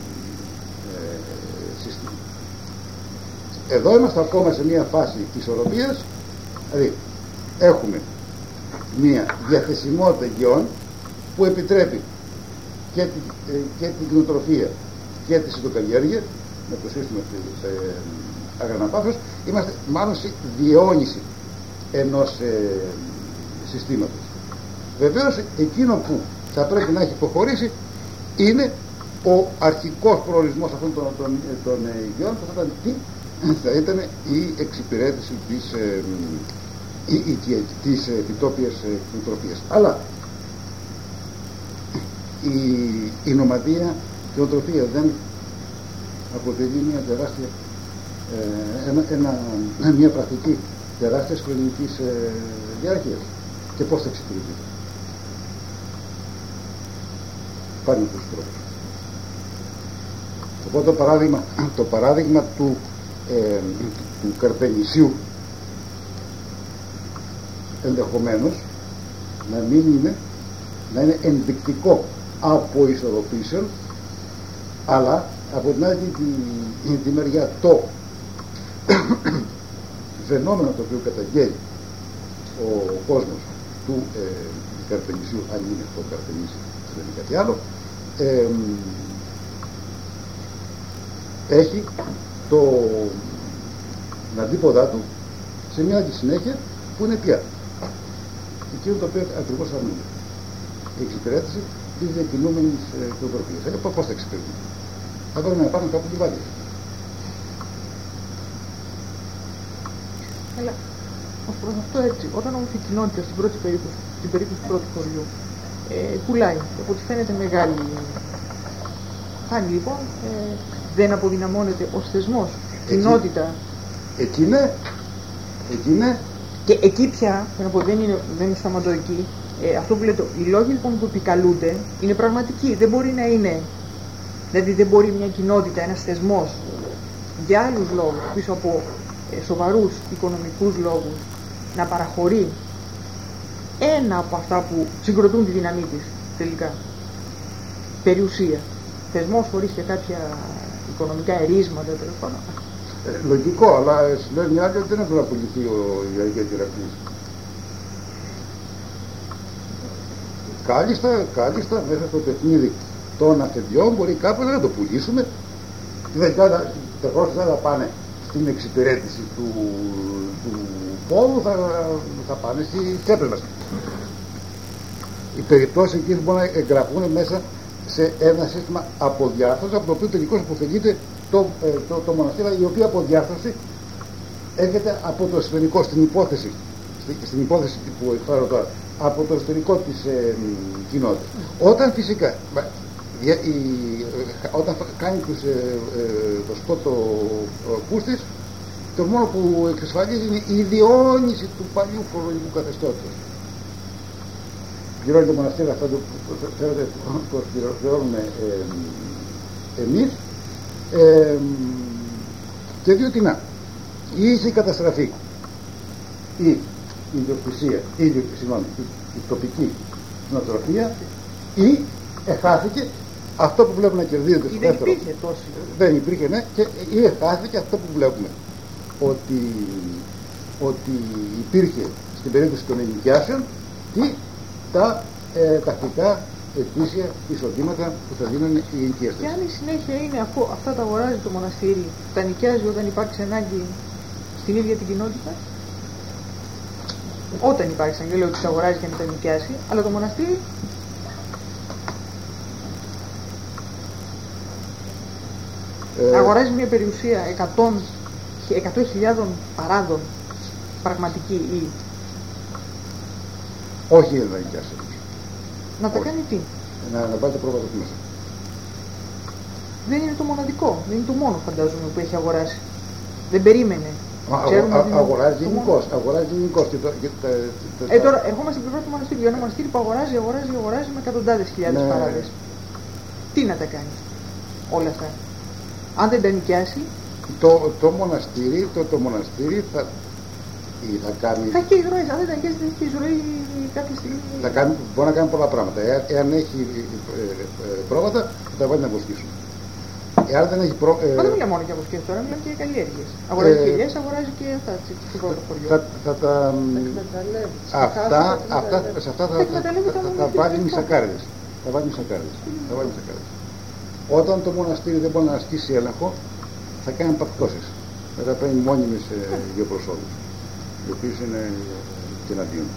σύστημα. Εδώ είμαστε ακόμα σε μια φάση ισορροπίας, δηλαδή έχουμε μια διαθεσιμότητα γεών που επιτρέπει και την κτηνοτροφία και τη συντοκαλλιέργεια με το σύστημα της αγραναπαύσεως. Είμαστε μάλλον σε διαιώνιση ενός συστήματος. Βεβαίως εκείνο που θα πρέπει να έχει υποχωρήσει είναι ο αρχικός προορισμός αυτών των γεών, που θα ήταν η εξυπηρέτηση της επιτόπιας κτηνοτροφίας. Αλλά η νομαδία κτηνοτροφία δεν αποτελεί μια τεράστια μια πρακτική τεράστιας χρονικής διάρκειας, και πώς θα εξυπηρετεί? Πάλι με τους τρόπους. Οπότε το παράδειγμα του Καρπενησίου ενδεχομένως να μην είναι να είναι ενδεικτικό από ισορροπήσεων, αλλά από την άλλη τη μεριά το φαινόμενο το οποίο καταγγέλει ο κόσμος του Καρπενησίου, αν είναι αυτό Καρπενήσι, δεν είναι κάτι άλλο, έχει την αντίποδά του σε μια άλλη συνέχεια που είναι πια εκείνο το οποίο ακριβώς αρνούνται, η εξυπηρέτηση της διακινούμενης κοινοτροπίας. Πώς θα εξυπηρετούν? Θα πρέπει να υπάρχουν κάπου λιβάδια. Αλλά ως προς αυτό έτσι, όταν όμως η κοινότητα στην πρώτη περίπτωση, στην περίπτωση του πρώτου χωριού, πουλάει, από ό,τι φαίνεται μεγάλη χάνει λοιπόν, δεν αποδυναμώνεται ως θεσμός, κοινότητα. Εκεί ναι. Και εκεί πια, δεν σταματώ εκεί, αυτό που λέτε, οι λόγοι λοιπόν που επικαλούνται είναι πραγματικοί, δεν μπορεί να είναι, δηλαδή δεν μπορεί μια κοινότητα, ένας θεσμός, για άλλους λόγους, πίσω από σοβαρούς οικονομικούς λόγους, να παραχωρεί ένα από αυτά που συγκροτούν τη δύναμή της τελικά, περιουσία. Θεσμός χωρίς και κάποια οικονομικά ερίσματα, τέλος πάντων. Λογικό, αλλά λέει μια άλλη ότι δεν έπρεπε να πουληθεί η Αγία Κυρακλής. Κάλλιστα μέσα στο παιχνίδι των αφεντιών μπορεί κάποτε να το πουλήσουμε. Τα πρόσφατα θα πάνε στην εξυπηρέτηση του πόδου, θα πάνε στις τσέπες μας. Οι περιπτώσεις εκεί μπορούν να εγγραφούν μέσα σε ένα σύστημα αποδιάρθρωσης, από το οποίο τελικώς αποφελείται το μοναστήρι, η οποία αποδιάρθρωση έρχεται από το εσωτερικό, στην υπόθεση που εκφράζω τώρα, από το εσωτερικό της κοινότητας. Όταν φυσικά όταν κάνει το σκότο πούστης, το μόνο που εξασφαλίζει είναι η διαιώνιση του παλιού φορολογικού καθεστώτος. Πληρώνει το μοναστήρι, αυτό το θέλετε πως πληρώνουμε εμείς, και διότι να, ή η καταστραφή, ή η ιδιοκτησία, η τοπική νοοτροπία, ή εχάθηκε αυτό που βλέπουμε να κερδίζεται στο δεύτερο. Δεν υπήρχε τόσο. Δεν υπήρχε, ναι, και ή εχάθηκε αυτό που βλέπουμε. Ότι υπήρχε στην περίπτωση των ενοικιάσεων τα τακτικά ετήσια εισοδήματα που θα δίνουν οι ενοικιαστές. Και αν η συνέχεια είναι αυτά τα αγοράζει το μοναστήρι, τα νοικιάζει όταν υπάρξει ανάγκη στην ίδια την κοινότητα. Όταν υπάρξει ανάγκη, λέω ότι τα αγοράζει και να τα νοικιάσει, αλλά το μοναστήρι αγοράζει μια περιουσία 100.000 παράδων πραγματική ή. Όχι να τα νοικιάσει. Να τα κάνει τι? Να βάλει το πρόβατο του μέσα. Δεν είναι το μοναδικό, δεν είναι το μόνο φαντάζομαι που έχει αγοράσει. Δεν περίμενε. Αγοράζει γενικώς. Τώρα ερχόμαστε στην πρώτη μοναστήρι. Για ένα μοναστήρι που αγοράζει με εκατοντάδες χιλιάδες παράδες. Τι να τα κάνει όλα αυτά? Αν δεν τα νοικιάσει, το μοναστήρι θα κάνει. Θα έχει και εισρωές. Αν δεν τα νοικιάσει, θα έχει και εισρωή κάποια στιγμή. Μπορεί να κάνει πολλά πράγματα. Εάν έχει πρόβατα, θα τα βάλει να βοσκήσουν. Εάν δεν έχει Μα δεν μιλάμε μόνο για βοσκές τώρα, μιλάμε και για καλλιέργειες. Αγοράζει και ελιές, αγοράζει και αυτά στο πρώτο χωριό. Σε αυτά θα βάλει μισακάριδες. Όταν το μοναστήρι δεν μπορεί να ασκήσει έλεγχο, θα κάνει παπτώσεις. Μετά παίρνει μόνιμες γεωπροσώπους, οι οποίοι είναι και εναντίον.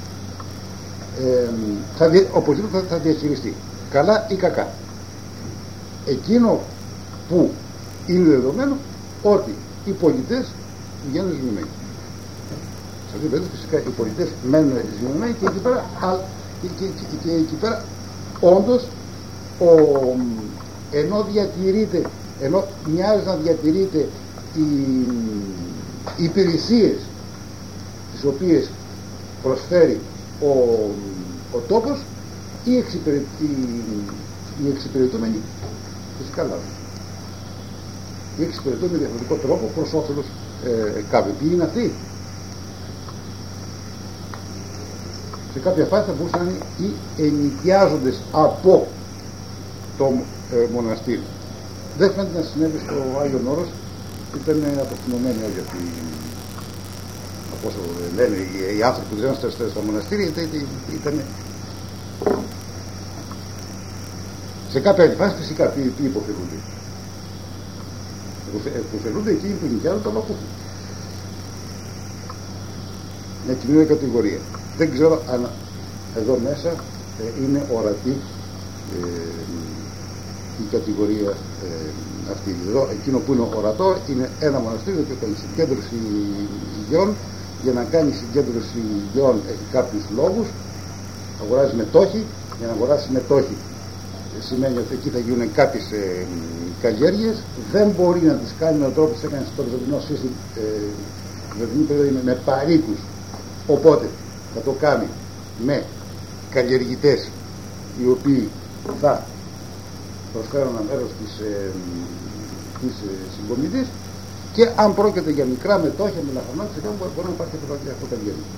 Οπωσδήποτε θα διαχειριστεί, καλά ή κακά. Εκείνο που είναι δεδομένο ότι οι πολιτές βγαίνουν ζημιωμένοι. Σε αυτή την περίπτωση φυσικά οι πολιτές μένουν ζημιωμένοι και εκεί πέρα όντως ενώ μοιάζει να διατηρείται οι υπηρεσίες τις οποίες προσφέρει ο τόπος, οι εξυπηρετούμενοι φυσικά λάβουν. Οι εξυπηρετούν με διαφορετικό τρόπο προς όφελος κάποιου. Ποιοι είναι αυτοί? σε κάποια φάση θα μπορούσαν να είναι οι ενοικιάζοντες από το μοναστήρι. Δεν φαίνεται να συνέβη στο Άγιον Όρος, ήταν αποστημωμένοι όλοι αυτοί, από όσο λένε οι άνθρωποι που ζουν στα μοναστήρια, ήταν σε κάποια άλλη φάση. Φυσικά τι υποφελούνται. Υποφελούνται εκείνοι που νοικιάζουν το λαό. Μια κοινή κατηγορία. Δεν ξέρω αν εδώ μέσα είναι ορατή η κατηγορία αυτή. Εδώ εκείνο που είναι ορατό είναι ένα μοναστήριο που έκανε συγκέντρωση γεών. Για να κάνει συγκέντρωση γεών έχει κάποιους λόγους. Αγοράζει μετόχοι. Για να αγοράσει μετόχοι σημαίνει ότι εκεί θα γίνουν κάποιες καλλιέργειες. Δεν μπορεί να τις κάνει με τον τρόπο που έκανε στο Βυζαντινό σύστημα, με παροίκους. Οπότε θα το κάνει με καλλιεργητές οι οποίοι θα προσφέρουν ένα μέρος της συγκομιδής, και αν πρόκειται για μικρά μετόχια με λαχανόκια μπορεί να υπάρχει αυτοκαλλιέργεια.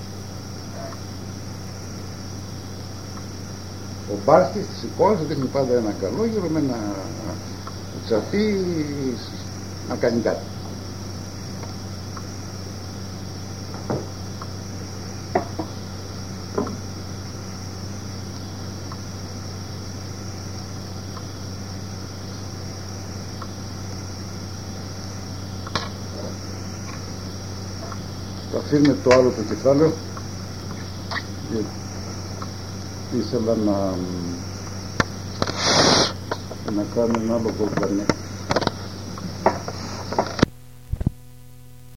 Ο μπάρχης της εικόνας δείχνει πάντα ένα καλόγερο με ένα τσαφί να κάνει κάτι. Θα αφήνουμε το άλλο το κεφάλαιο, γιατί ήθελα να κάνω ένα άλλο κομμάτι.